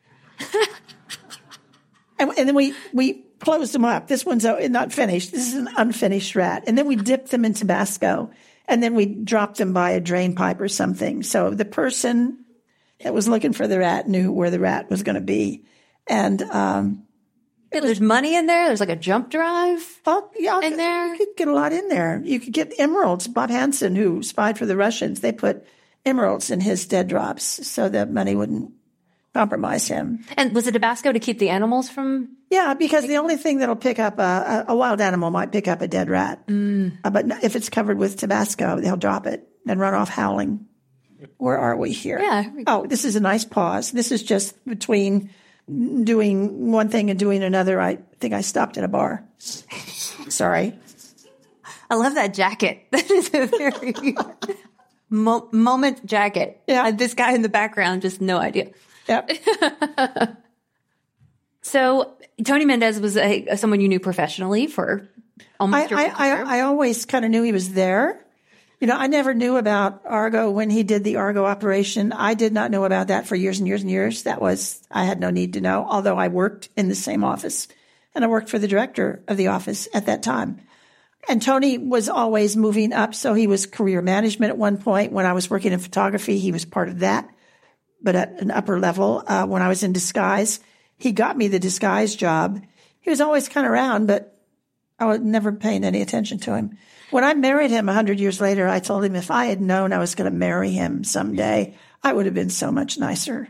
and then we closed them up. This one's not finished. This is an unfinished rat. And then we dipped them in Tabasco. And then we dropped them by a drain pipe or something. So the person that was looking for the rat knew where the rat was going to be. And there's money in there. There's like a jump drive in there. You could get a lot in there. You could get emeralds. Bob Hansen, who spied for the Russians, they put emeralds in his dead drops so that money wouldn't compromise him. And was it Tabasco to keep the animals from? Yeah, because the only thing that'll pick up a wild animal might pick up a dead rat. But if it's covered with Tabasco, they'll drop it and run off howling. Where are we here? Yeah. Oh, this is a nice pause. This is just between doing one thing and doing another. I think I stopped at a bar. Sorry. I love that jacket. That is a very moment jacket. Yeah. And this guy in the background, just no idea. Yep. So Tony Mendez was someone you knew professionally for almost your career. I always kind of knew he was there. You know, I never knew about Argo when he did the Argo operation. I did not know about that for years and years and years. I had no need to know, although I worked in the same office. And I worked for the director of the office at that time. And Tony was always moving up. So he was career management at one point. When I was working in photography, he was part of that. But at an upper level, when I was in disguise, he got me the disguise job. He was always kind of around, but I was never paying any attention to him. When I married him 100 years later, I told him if I had known I was going to marry him someday, I would have been so much nicer.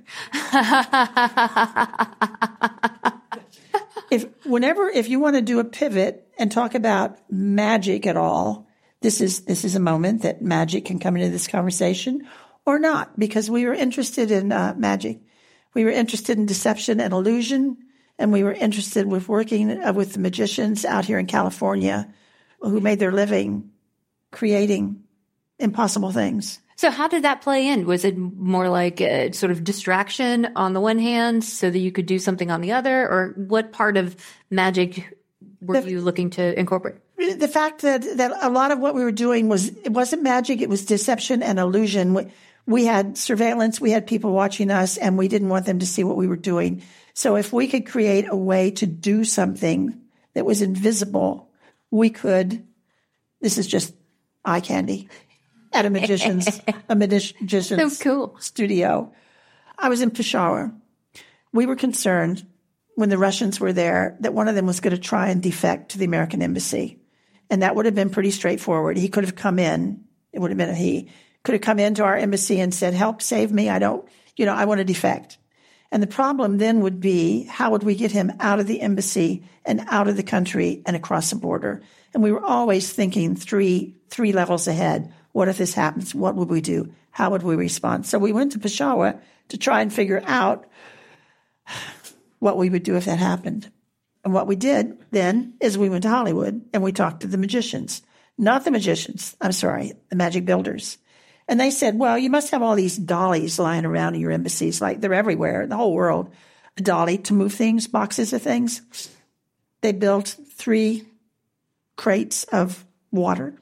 If you want to do a pivot and talk about magic at all, this is a moment that magic can come into this conversation or not, because we were interested in magic. We were interested in deception and illusion, and we were interested with working with the magicians out here in California who made their living creating impossible things. So how did that play in? Was it more like a sort of distraction on the one hand so that you could do something on the other? Or what part of magic were you looking to incorporate? The fact that a lot of what we were doing it wasn't magic, it was deception and illusion. We had surveillance, we had people watching us, and we didn't want them to see what we were doing. So if we could create a way to do something that was invisible, we could, this is just eye candy, at a magician's So cool. studio. I was in Peshawar. We were concerned when the Russians were there that one of them was going to try and defect to the American embassy. And that would have been pretty straightforward. He could have come in. It would have been he could have come into our embassy and said, help, save me. I want to defect. And the problem then would be, how would we get him out of the embassy and out of the country and across the border? And we were always thinking three levels ahead. What if this happens? What would we do? How would we respond? So we went to Peshawar to try and figure out what we would do if that happened. And what we did then is we went to Hollywood and we talked to the magicians. Not the magicians, the magic builders. And they said, well, you must have all these dollies lying around in your embassies. Like they're everywhere in the whole world. A dolly to move things, boxes of things. They built 3 crates of water.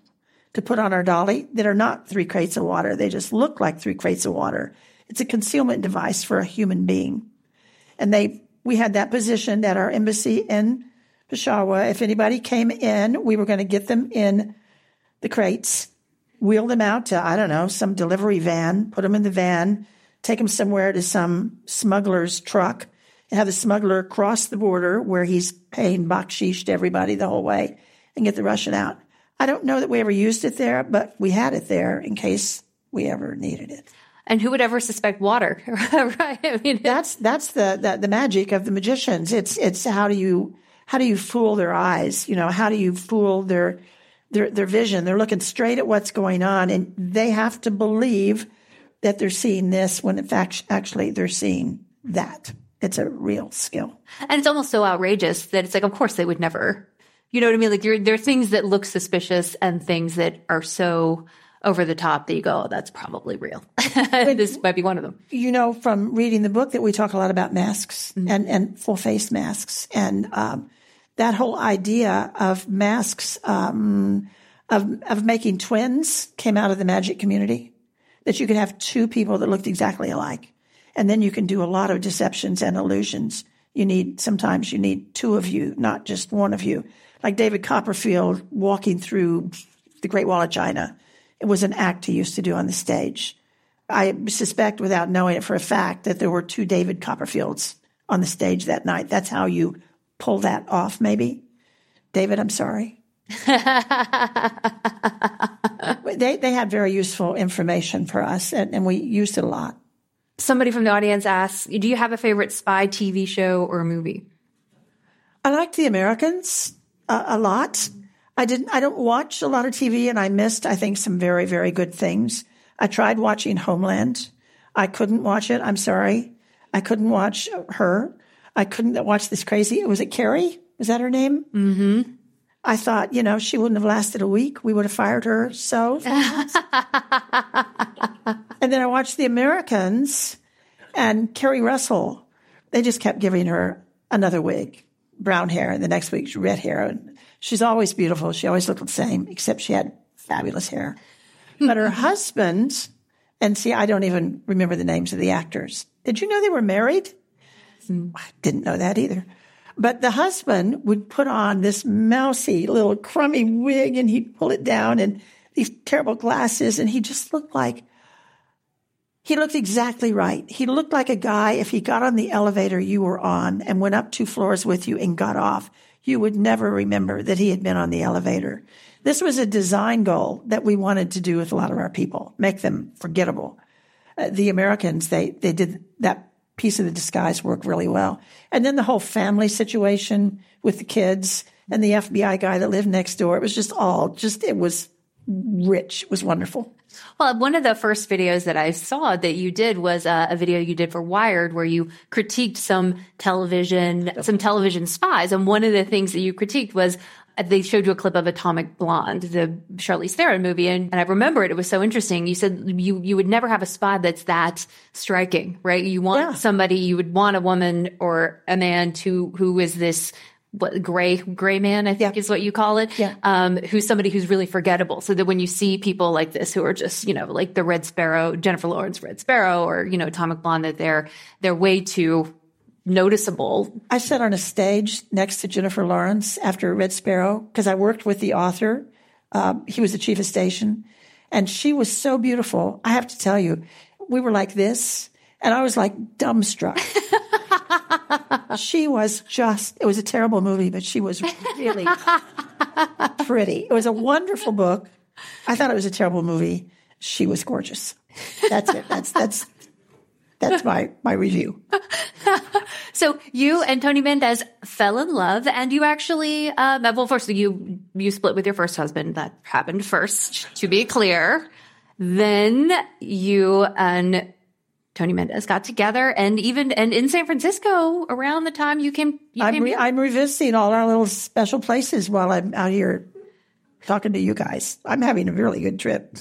to put on our dolly that are not 3 crates of water. They just look like 3 crates of water. It's a concealment device for a human being. And we had that positioned at our embassy in Peshawar. If anybody came in, we were going to get them in the crates, wheel them out to, I don't know, some delivery van, put them in the van, take them somewhere to some smuggler's truck, and have the smuggler cross the border where he's paying bakshish to everybody the whole way and get the Russian out. I don't know that we ever used it there, but we had it there in case we ever needed it. And who would ever suspect water, right? I mean, that's the magic of the magicians. It's how do you fool their eyes? You know, how do you fool their vision? They're looking straight at what's going on, and they have to believe that they're seeing this when in fact actually they're seeing that. It's a real skill. And it's almost so outrageous that it's like, of course they would never, you know what I mean? Like there are things that look suspicious and things that are so over the top that you go, oh, that's probably real. This might be one of them. You know, from reading the book that we talk a lot about masks and full face masks, and that whole idea of masks, of making twins came out of the magic community, that you could have 2 people that looked exactly alike. And then you can do a lot of deceptions and illusions. Sometimes you need 2 of you, not just 1 of you. Like David Copperfield walking through the Great Wall of China. It was an act he used to do on the stage. I suspect, without knowing it for a fact, that there were 2 David Copperfields on the stage that night. That's how you pull that off, maybe. David, I'm sorry. They had very useful information for us, and we used it a lot. Somebody from the audience asks, do you have a favorite spy TV show or movie? I like The Americans a lot. I don't watch a lot of TV, and I missed, I think, some very, very good things. I tried watching Homeland. I couldn't watch it. I'm sorry. I couldn't watch her. I couldn't watch this crazy. Was it Carrie? Was that her name? Mm-hmm. I thought, she wouldn't have lasted a week. We would have fired her so fast. And then I watched The Americans, and Kerry Russell. They just kept giving her another wig, brown hair, and the next week red hair. And she's always beautiful. She always looked the same, except she had fabulous hair. But her husband, and see, I don't even remember the names of the actors. Did you know they were married? I didn't know that either. But the husband would put on this mousy little crummy wig, and he'd pull it down, and these terrible glasses, and he just looked exactly right. He looked like a guy, if he got on the elevator you were on and went up 2 floors with you and got off, you would never remember that he had been on the elevator. This was a design goal that we wanted to do with a lot of our people, make them forgettable. The Americans, they did that piece of the disguise work really well. And then the whole family situation with the kids and the FBI guy that lived next door, it was it was rich. It was wonderful. Well, one of the first videos that I saw that you did was a video you did for Wired, where you critiqued some television spies. And one of the things that you critiqued was they showed you a clip of Atomic Blonde, the Charlize Theron movie. And I remember it. It was so interesting. You said you would never have a spy that's that striking, right? You want somebody, you would want a woman or a man who is this gray man, I think is what you call it. Yeah. Who's somebody who's really forgettable. So that when you see people like this who are just, like the Red Sparrow, Jennifer Lawrence Red Sparrow, or, Atomic Blonde, that they're way too noticeable. I sat on a stage next to Jennifer Lawrence after Red Sparrow because I worked with the author. He was the chief of station, and she was so beautiful. I have to tell you, we were like this, and I was like dumbstruck. She was it was a terrible movie, but she was really pretty. It was a wonderful book. I thought it was a terrible movie. She was gorgeous. That's it. That's my review. So you and Tony Mendez fell in love, and you actually, first you split with your first husband. That happened first, to be clear. Then you and Tony Mendez got together, and in San Francisco around the time you came here. I'm revisiting all our little special places while I'm out here talking to you guys. I'm having a really good trip.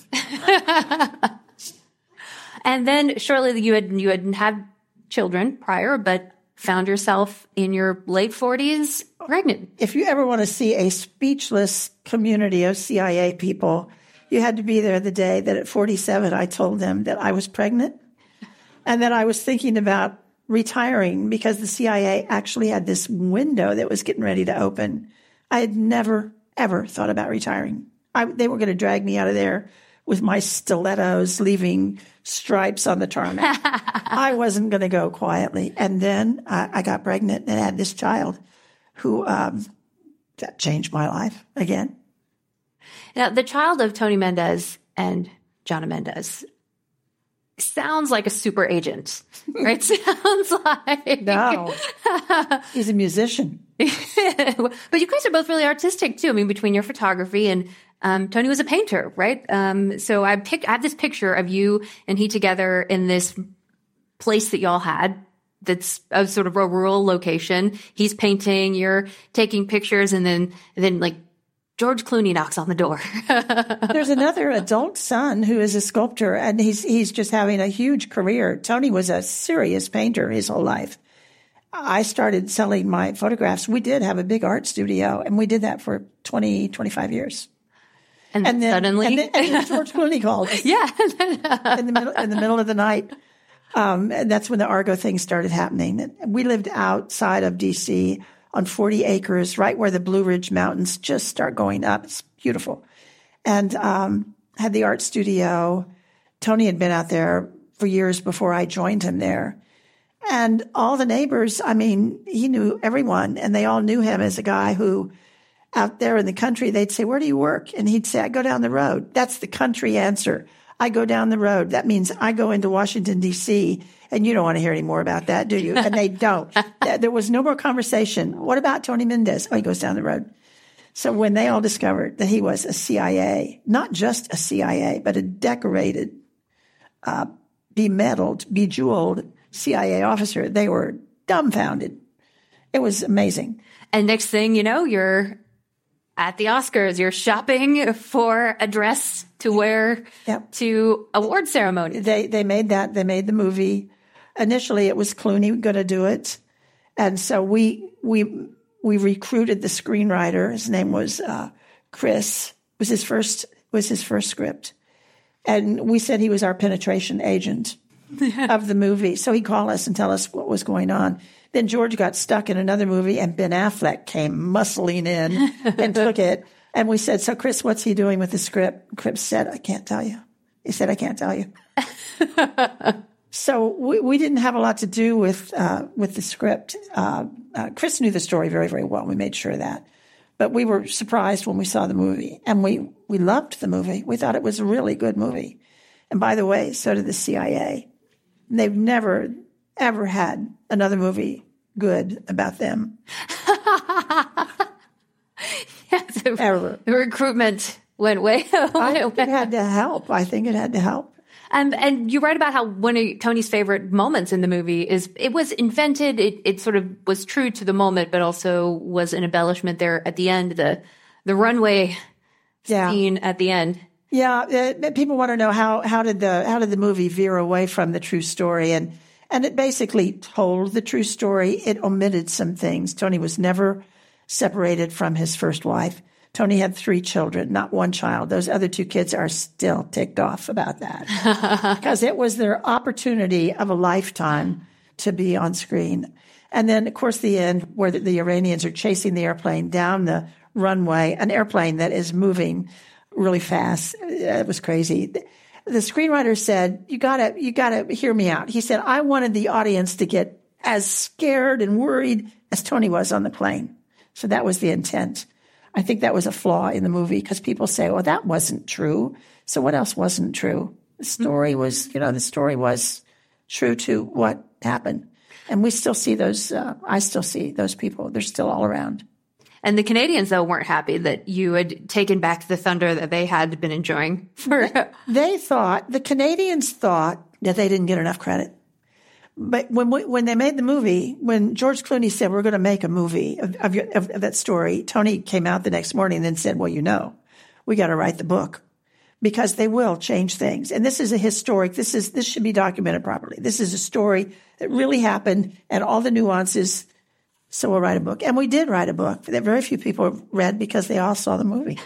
And then shortly you hadn't had children prior, but found yourself in your late 40s pregnant. If you ever want to see a speechless community of CIA people, You had to be there the day that at 47, I told them that I was pregnant and that I was thinking about retiring because the CIA actually had this window that was getting ready to open. I had never, ever thought about retiring. They were going to drag me out of there with my stilettos, leaving stripes on the tarmac. I wasn't going to go quietly. And then I got pregnant and had this child who that changed my life again. Now, the child of Tony Mendez and Jana Mendez sounds like a super agent, right? Sounds like... No, he's a musician. But you guys are both really artistic, too. I mean, between your photography and Tony was a painter, right? So I have this picture of you and he together in this place that y'all had that's a sort of a rural location. He's painting, you're taking pictures, and then like George Clooney knocks on the door. There's another adult son who is a sculptor, and he's just having a huge career. Tony was a serious painter his whole life. I started selling my photographs. We did have a big art studio, and we did that for 20, 25 years. And then suddenly, and then George Clooney called. Yeah, in the middle of the night. And that's when the Argo thing started happening. We lived outside of D.C. on 40 acres, right where the Blue Ridge Mountains just start going up. It's beautiful. And had the art studio. Tony had been out there for years before I joined him there. And all the neighbors, I mean, he knew everyone, and they all knew him as a guy who, out there in the country, they'd say, "Where do you work?" And he'd say, "I go down the road." That's the country answer. I go down the road. That means I go into Washington, D.C., and you don't want to hear any more about that, do you? And they don't. There was no more conversation. What about Tony Mendez? Oh, he goes down the road. So when they all discovered that he was a CIA, not just a CIA, but a decorated, bemedaled, bejeweled CIA officer, they were dumbfounded. It was amazing. And next thing you know, you're at the Oscars. You're shopping for a dress to wear to award ceremony. They made that. They made the movie. Initially, it was Clooney going to do it, and so we recruited the screenwriter. His name was Chris. Was his first script, and we said he was our penetration agent of the movie. So he'd call us and tell us what was going on. Then George got stuck in another movie, and Ben Affleck came muscling in and took it. And we said, "So, Chris, what's he doing with the script?" Chris said, "I can't tell you." He said, "I can't tell you." So we didn't have a lot to do with the script. Chris knew the story very, very well. We made sure of that. But we were surprised when we saw the movie, and we loved the movie. We thought it was a really good movie. And by the way, so did the CIA. They've never, ever had another movie good about them. Ever. The recruitment went way. It had to help. I think it had to help. And you write about how one of Tony's favorite moments in the movie is it was invented. It sort of was true to the moment, but also was an embellishment there at the end. The runway scene at the end. Yeah, people want to know how did the movie veer away from the true story, and it basically told the true story. It omitted some things. Tony was never separated from his first wife. Tony had 3 children, not one child. Those other 2 kids are still ticked off about that because it was their opportunity of a lifetime to be on screen. And then, of course, the end where the Iranians are chasing the airplane down the runway, an airplane that is moving really fast. It was crazy. The screenwriter said, you gotta hear me out. He said, I wanted the audience to get as scared and worried as Tony was on the plane. So that was the intent. I think that was a flaw in the movie because people say, well, that wasn't true. So what else wasn't true? The story was true to what happened. And we still see those, I still see those people. They're still all around. And the Canadians, though, weren't happy that you had taken back the thunder that they had been enjoying. The Canadians thought that they didn't get enough credit. But when they made the movie, when George Clooney said, we're going to make a movie of that story, Tony came out the next morning and then said, well, we got to write the book because they will change things. And this is a historic, this should be documented properly. This is a story that really happened and all the nuances So we'll write a book. And we did write a book that very few people read because they all saw the movie.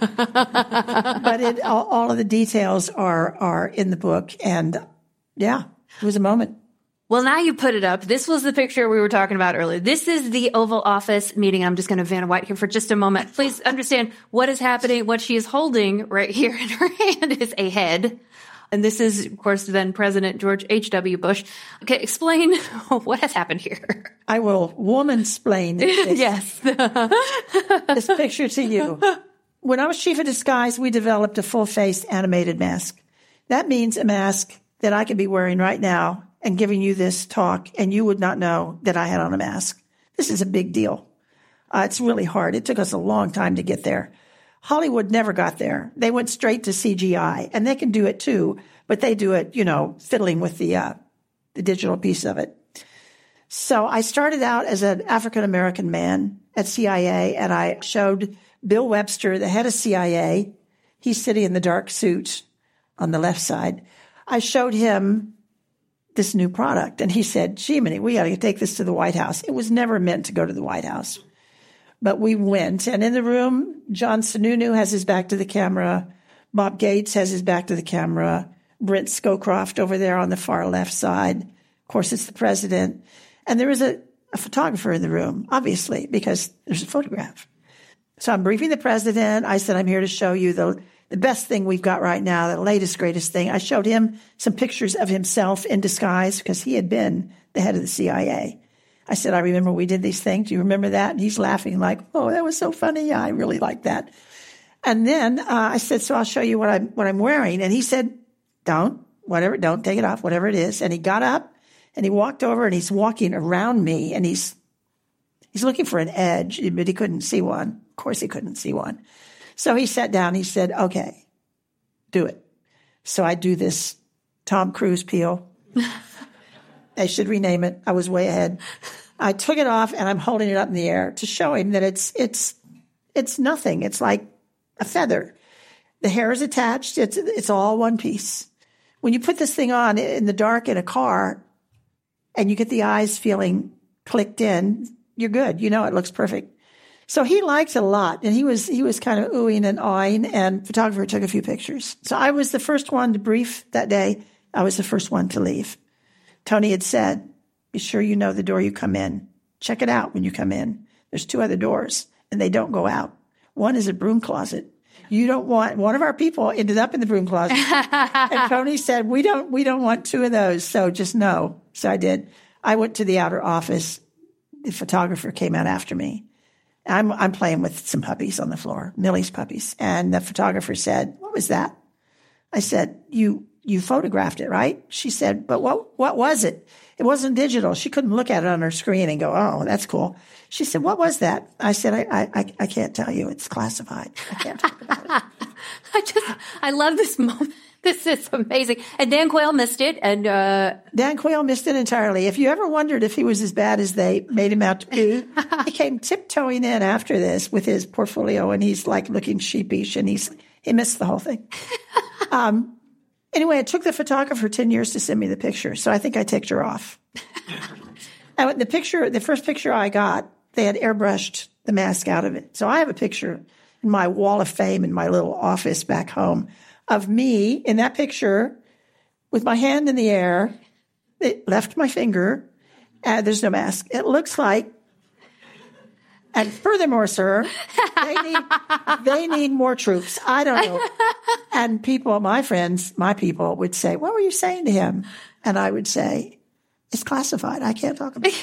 But all of the details are in the book. And yeah, it was a moment. Well, now you put it up. This was the picture we were talking about earlier. This is the Oval Office meeting. I'm just going to Vanna White here for just a moment. Please understand what is happening. What she is holding right here in her hand is a head. And this is, of course, then President George H.W. Bush. Okay, explain what has happened here. I will woman-splain this, yes. this picture to you. When I was chief of disguise, we developed a full-face animated mask. That means a mask that I could be wearing right now and giving you this talk, and you would not know that I had on a mask. This is a big deal. It's really hard. It took us a long time to get there. Hollywood never got there. They went straight to CGI, and they can do it too, but they do it, fiddling with the digital piece of it. So I started out as an African-American man at CIA, and I showed Bill Webster, the head of CIA. He's sitting in the dark suit on the left side. I showed him this new product, and he said, "Gee, Minnie, we got to take this to the White House." It was never meant to go to the White House. But we went, and in the room, John Sununu has his back to the camera. Bob Gates has his back to the camera. Brent Scowcroft over there on the far left side. Of course, it's the president. And there is a photographer in the room, obviously, because there's a photograph. So I'm briefing the president. I said, "I'm here to show you the best thing we've got right now, the latest, greatest thing." I showed him some pictures of himself in disguise because he had been the head of the CIA. I said, "I remember we did these things. Do you remember that?" And he's laughing like, "Oh, that was so funny. Yeah, I really like that." And then I said, "So I'll show you what I'm wearing." And he said, don't take it off, whatever it is." And he got up and he walked over and he's walking around me and he's looking for an edge, but he couldn't see one. Of course he couldn't see one. So he sat down. He said, "Okay, do it." So I do this Tom Cruise peel. They should rename it. I was way ahead. I took it off and I'm holding it up in the air to show him that it's nothing. It's like a feather. The hair is attached. It's all one piece. When you put this thing on in the dark in a car and you get the eyes feeling clicked in, you're good. It looks perfect. So he liked it a lot, and he was kind of oohing and awing, and photographer took a few pictures. So I was the first one to brief that day. I was the first one to leave. Tony had said, "Be sure you know the door you come in. Check it out when you come in. There's 2 other doors, and they don't go out. One is a broom closet. You don't want," one of our people ended up in the broom closet. And Tony said, we don't want 2 of those, so just know. So I did. I went to the outer office. The photographer came out after me. I'm playing with some puppies on the floor, Millie's puppies. And the photographer said, "What was that?" I said, You photographed it, right?" She said, "But what was it?" It wasn't digital. She couldn't look at it on her screen and go, "Oh, that's cool." She said, "What was that?" I said, I can't tell you. It's classified. I can't talk about it. I love this moment. This is amazing. And Dan Quayle missed it. And Dan Quayle missed it entirely. If you ever wondered if he was as bad as they made him out to be, he came tiptoeing in after this with his portfolio, and he's like looking sheepish, and he missed the whole thing. Anyway, it took the photographer 10 years to send me the picture, so I think I ticked her off. And the first picture I got, they had airbrushed the mask out of it. So I have a picture in my wall of fame in my little office back home of me in that picture with my hand in the air. It left my finger, and there's no mask. It looks like, and furthermore, sir, they need more troops. I don't know. And people, my friends, my people would say, "What were you saying to him?" And I would say, "It's classified. I can't talk about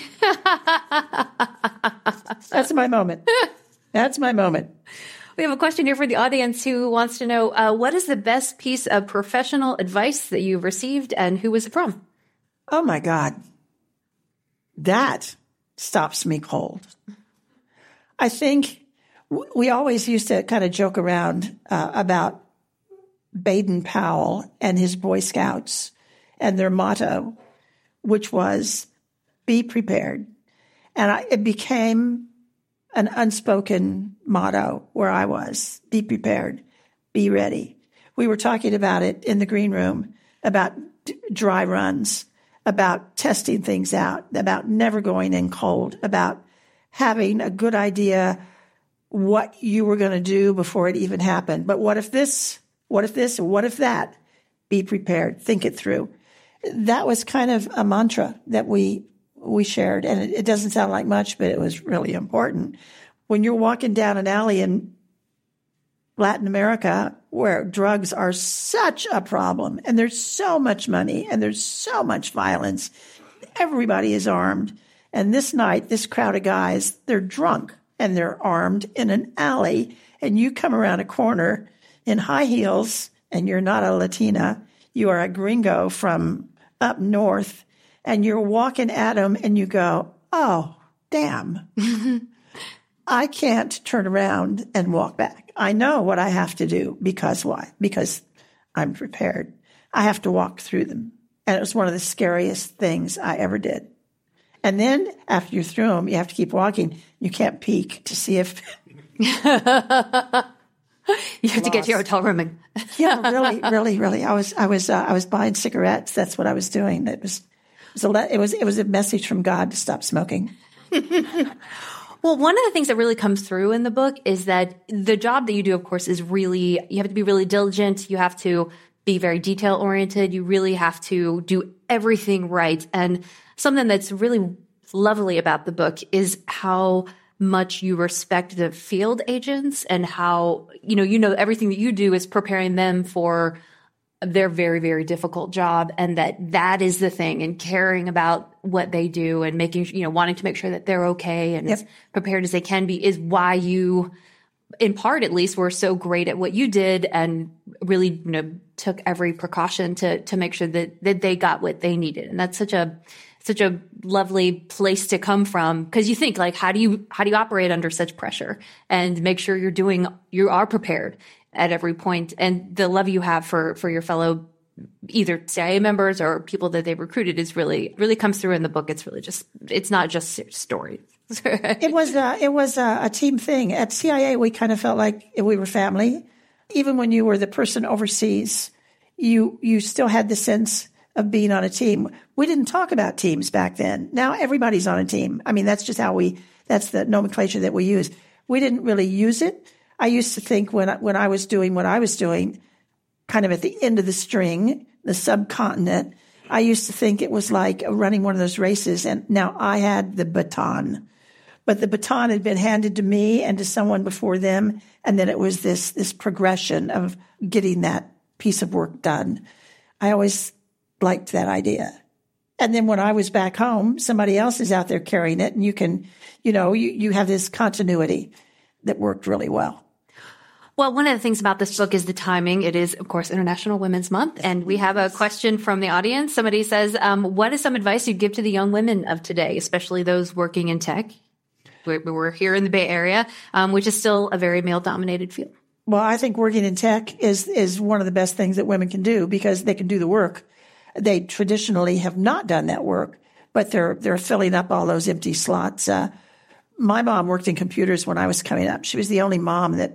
it." That's my moment. That's my moment. We have a question here for the audience who wants to know, what is the best piece of professional advice that you've received, and who was it from? Oh, my God. That stops me cold. I think we always used to kind of joke around about Baden-Powell and his Boy Scouts and their motto, which was, "Be prepared." And it became an unspoken motto where I was. Be prepared. Be ready. We were talking about it in the green room, about dry runs, about testing things out, about never going in cold, about having a good idea what you were going to do before it even happened. But what if this, what if that? Be prepared. Think it through. That was kind of a mantra that we shared. And it doesn't sound like much, but it was really important. When you're walking down an alley in Latin America where drugs are such a problem and there's so much money and there's so much violence, everybody is armed. And this night, this crowd of guys, they're drunk and they're armed in an alley. And you come around a corner in high heels and you're not a Latina. You are a gringo from up north and you're walking at them and you go, oh, damn. I can't turn around and walk back. I know what I have to do. Because why? Because I'm prepared. I have to walk through them. And it was one of the scariest things I ever did. And then after you're through them, you have to keep walking. You can't peek to see if you have to get to your hotel room. Yeah, really. I was buying cigarettes. That's what I was doing. It was a message from God to stop smoking. Well, one of the things that really comes through in the book is that the job that you do, of course, is really, you have to be really diligent. You have to be very detail oriented. You really have to do everything right. And something that's really lovely about the book is how much you respect the field agents and how, you know, everything that you do is preparing them for their very, very difficult job, and that is the thing, and caring about what they do and making, wanting to make sure that they're okay and as prepared as they can be is why you, in part at least, were so great at what you did and really, took every precaution to make sure that they got what they needed. And that's such a lovely place to come from, because you think, like, how do you operate under such pressure and make sure you are prepared at every point. And the love you have for your fellow either CIA members or people that they've recruited is really comes through in the book. It's really it's not just stories. It was a team thing. At CIA, we kind of felt like we were family. Even when you were the person overseas, you still had the sense of being on a team. We didn't talk about teams back then. Now everybody's on a team. I mean, that's just that's the nomenclature that we use. We didn't really use it. I used to think when I was doing what I was doing, kind of at the end of the string, the subcontinent, I used to think it was like running one of those races. And now I had the baton, but the baton had been handed to me and to someone before them. And then it was this progression of getting that piece of work done. I always liked that idea. And then when I was back home, somebody else is out there carrying it, and you can, you have this continuity that worked really well. Well, one of the things about this book is the timing. It is, of course, International Women's Month. And we have a question from the audience. Somebody says, what is some advice you'd give to the young women of today, especially those working in tech? We're here in the Bay Area, which is still a very male-dominated field. Well, I think working in tech is one of the best things that women can do, because they can do the work. They traditionally have not done that work, but they're filling up all those empty slots. My mom worked in computers when I was coming up. She was the only mom that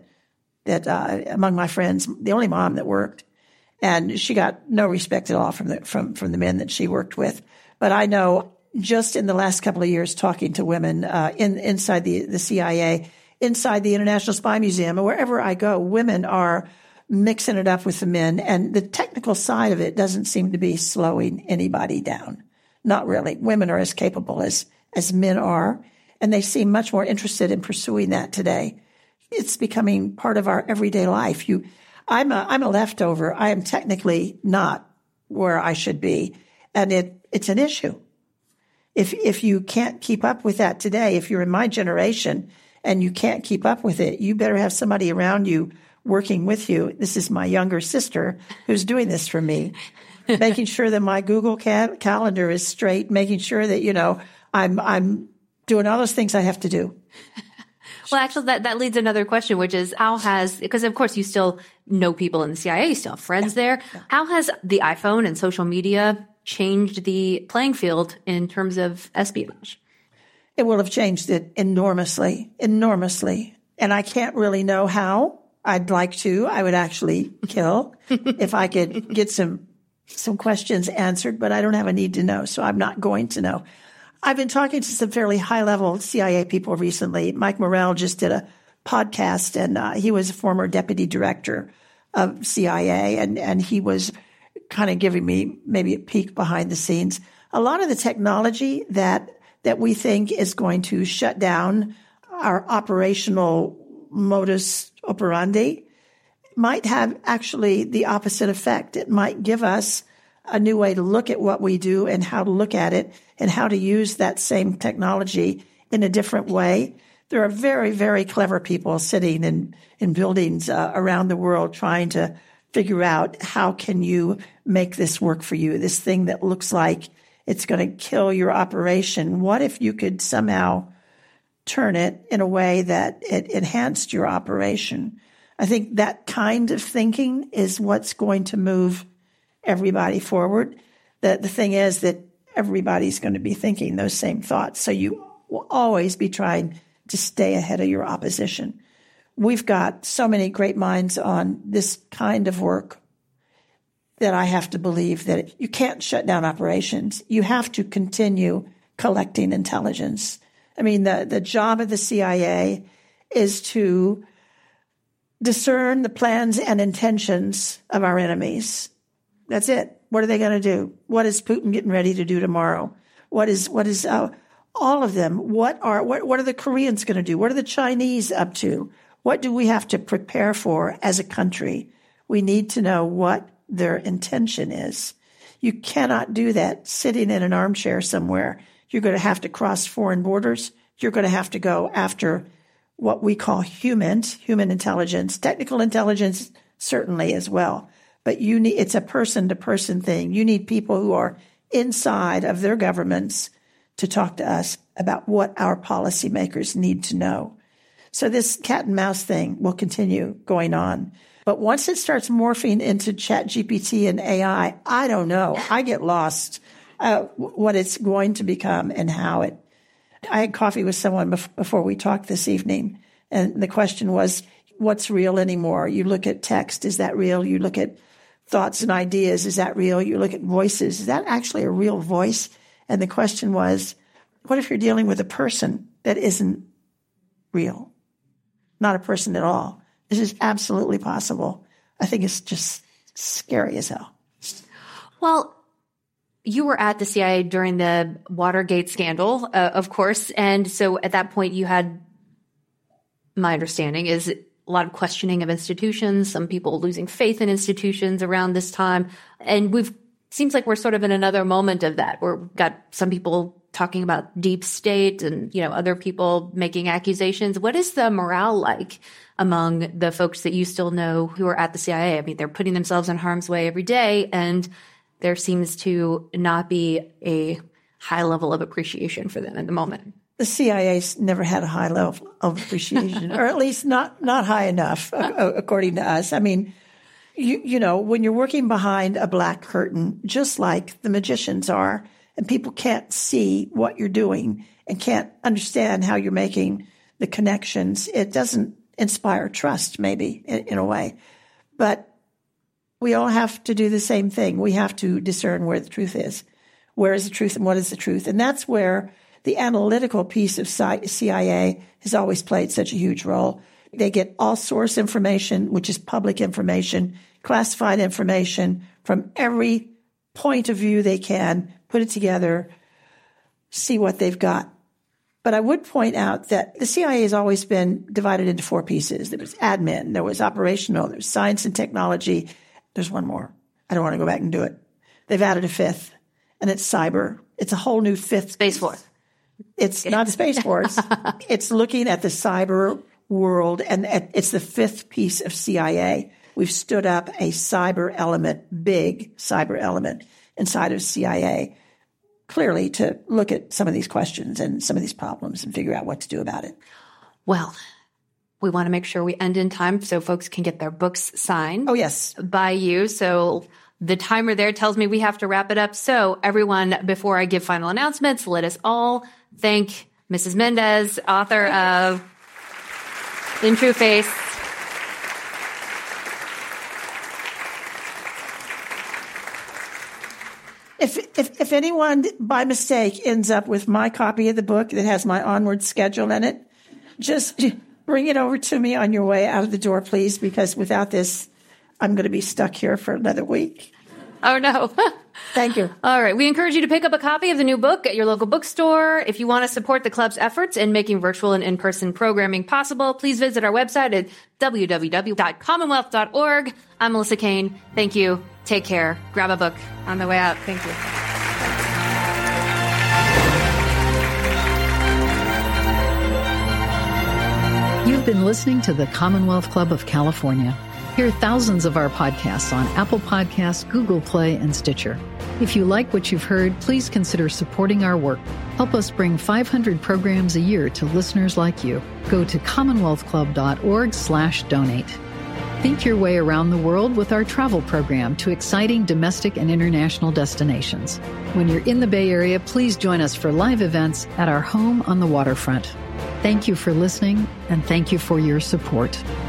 among my friends, the only mom that worked, and she got no respect at all from the men that she worked with. But I know just in the last couple of years, talking to women inside the CIA, inside the International Spy Museum, or wherever I go, women are mixing it up with the men, and the technical side of it doesn't seem to be slowing anybody down. Not really. Women are as capable as men are, and they seem much more interested in pursuing that today. It's becoming part of our everyday life. I'm a leftover. I am technically not where I should be, and it's an issue. If you can't keep up with that today, if you're in my generation and you can't keep up with it, you better have somebody around you working with you. This is my younger sister who's doing this for me, making sure that my Google calendar is straight, making sure that, I'm doing all those things I have to do. Well, actually, that leads another question, which is because of course you still know people in the CIA, you still have friends there. Yeah. How has the iPhone and social media changed the playing field in terms of espionage? It will have changed it enormously. And I can't really know how. I'd like to. I would actually kill if I could get some questions answered, but I don't have a need to know, so I'm not going to know. I've been talking to some fairly high-level CIA people recently. Mike Morrell just did a podcast, and he was a former deputy director of CIA, and he was kind of giving me maybe a peek behind the scenes. A lot of the technology that we think is going to shut down our operational modus operandi might have actually the opposite effect. It might give us a new way to look at what we do and how to look at it and how to use that same technology in a different way. There are very, very clever people sitting in buildings around the world trying to figure out how can you make this work for you, this thing that looks like it's going to kill your operation. What if you could somehow turn it in a way that it enhanced your operation? I think that kind of thinking is what's going to move everybody forward. The thing is that everybody's going to be thinking those same thoughts. So you will always be trying to stay ahead of your opposition. We've got so many great minds on this kind of work that I have to believe that you can't shut down operations. You have to continue collecting intelligence. I mean, the job of the CIA is to discern the plans and intentions of our enemies. That's it. What are they going to do? What is Putin getting ready to do tomorrow? What is all of them? What are the Koreans going to do? What are the Chinese up to? What do we have to prepare for as a country? We need to know what their intention is. You cannot do that sitting in an armchair somewhere. You're going to have to cross foreign borders. You're going to have to go after what we call human intelligence, technical intelligence certainly as well. But it's a person-to-person thing. You need people who are inside of their governments to talk to us about what our policymakers need to know. So this cat and mouse thing will continue going on. But once it starts morphing into ChatGPT and AI, I don't know. I get lost what it's going to become and how it. I had coffee with someone before we talked this evening, and the question was, what's real anymore? You look at text, is that real? You look at thoughts and ideas, is that real? You look at voices, is that actually a real voice? And the question was, what if you're dealing with a person that isn't real? Not a person at all. This is absolutely possible. I think it's just scary as hell. Well, you were at the CIA during the Watergate scandal, of course. And so at that point you had, my understanding is, a lot of questioning of institutions, some people losing faith in institutions around this time. And seems like we're sort of in another moment of that. We've got some people talking about deep state and, other people making accusations. What is the morale like among the folks that you still know who are at the CIA? I mean, they're putting themselves in harm's way every day, and there seems to not be a high level of appreciation for them at the moment. The CIA's never had a high level of appreciation, or at least not high enough, according to us. I mean, when you're working behind a black curtain, just like the magicians are, and people can't see what you're doing and can't understand how you're making the connections, it doesn't inspire trust, maybe, in a way. But we all have to do the same thing. We have to discern where the truth is. Where is the truth and what is the truth? And that's where the analytical piece of CIA has always played such a huge role. They get all source information, which is public information, classified information from every point of view they can, put it together, see what they've got. But I would point out that the CIA has always been divided into four pieces. There was admin, there was operational, there's science and technology. There's one more. I don't want to go back and do it. They've added a fifth, and it's cyber. It's a whole new fifth. Space Force. It's not Space Force. It's looking at the cyber world, and it's the fifth piece of CIA. We've stood up a cyber element, big cyber element inside of CIA, clearly to look at some of these questions and some of these problems and figure out what to do about it. Well, we want to make sure we end in time so folks can get their books signed. Oh, yes. By you. So the timer there tells me we have to wrap it up. So everyone, before I give final announcements, let us all thank Mrs. Mendez, author of In True Face. If anyone by mistake ends up with my copy of the book that has my onward schedule in it, just bring it over to me on your way out of the door, please, because without this, I'm going to be stuck here for another week. Oh, no. Thank you. All right. We encourage you to pick up a copy of the new book at your local bookstore. If you want to support the club's efforts in making virtual and in-person programming possible, please visit our website at www.commonwealth.org. I'm Melissa Kane. Thank you. Take care. Grab a book on the way out. Thank you. You've been listening to the Commonwealth Club of California. Hear thousands of our podcasts on Apple Podcasts, Google Play, and Stitcher. If you like what you've heard, please consider supporting our work. Help us bring 500 programs a year to listeners like you. Go to commonwealthclub.org/donate. Think your way around the world with our travel program to exciting domestic and international destinations. When you're in the Bay Area, please join us for live events at our home on the waterfront. Thank you for listening, and thank you for your support.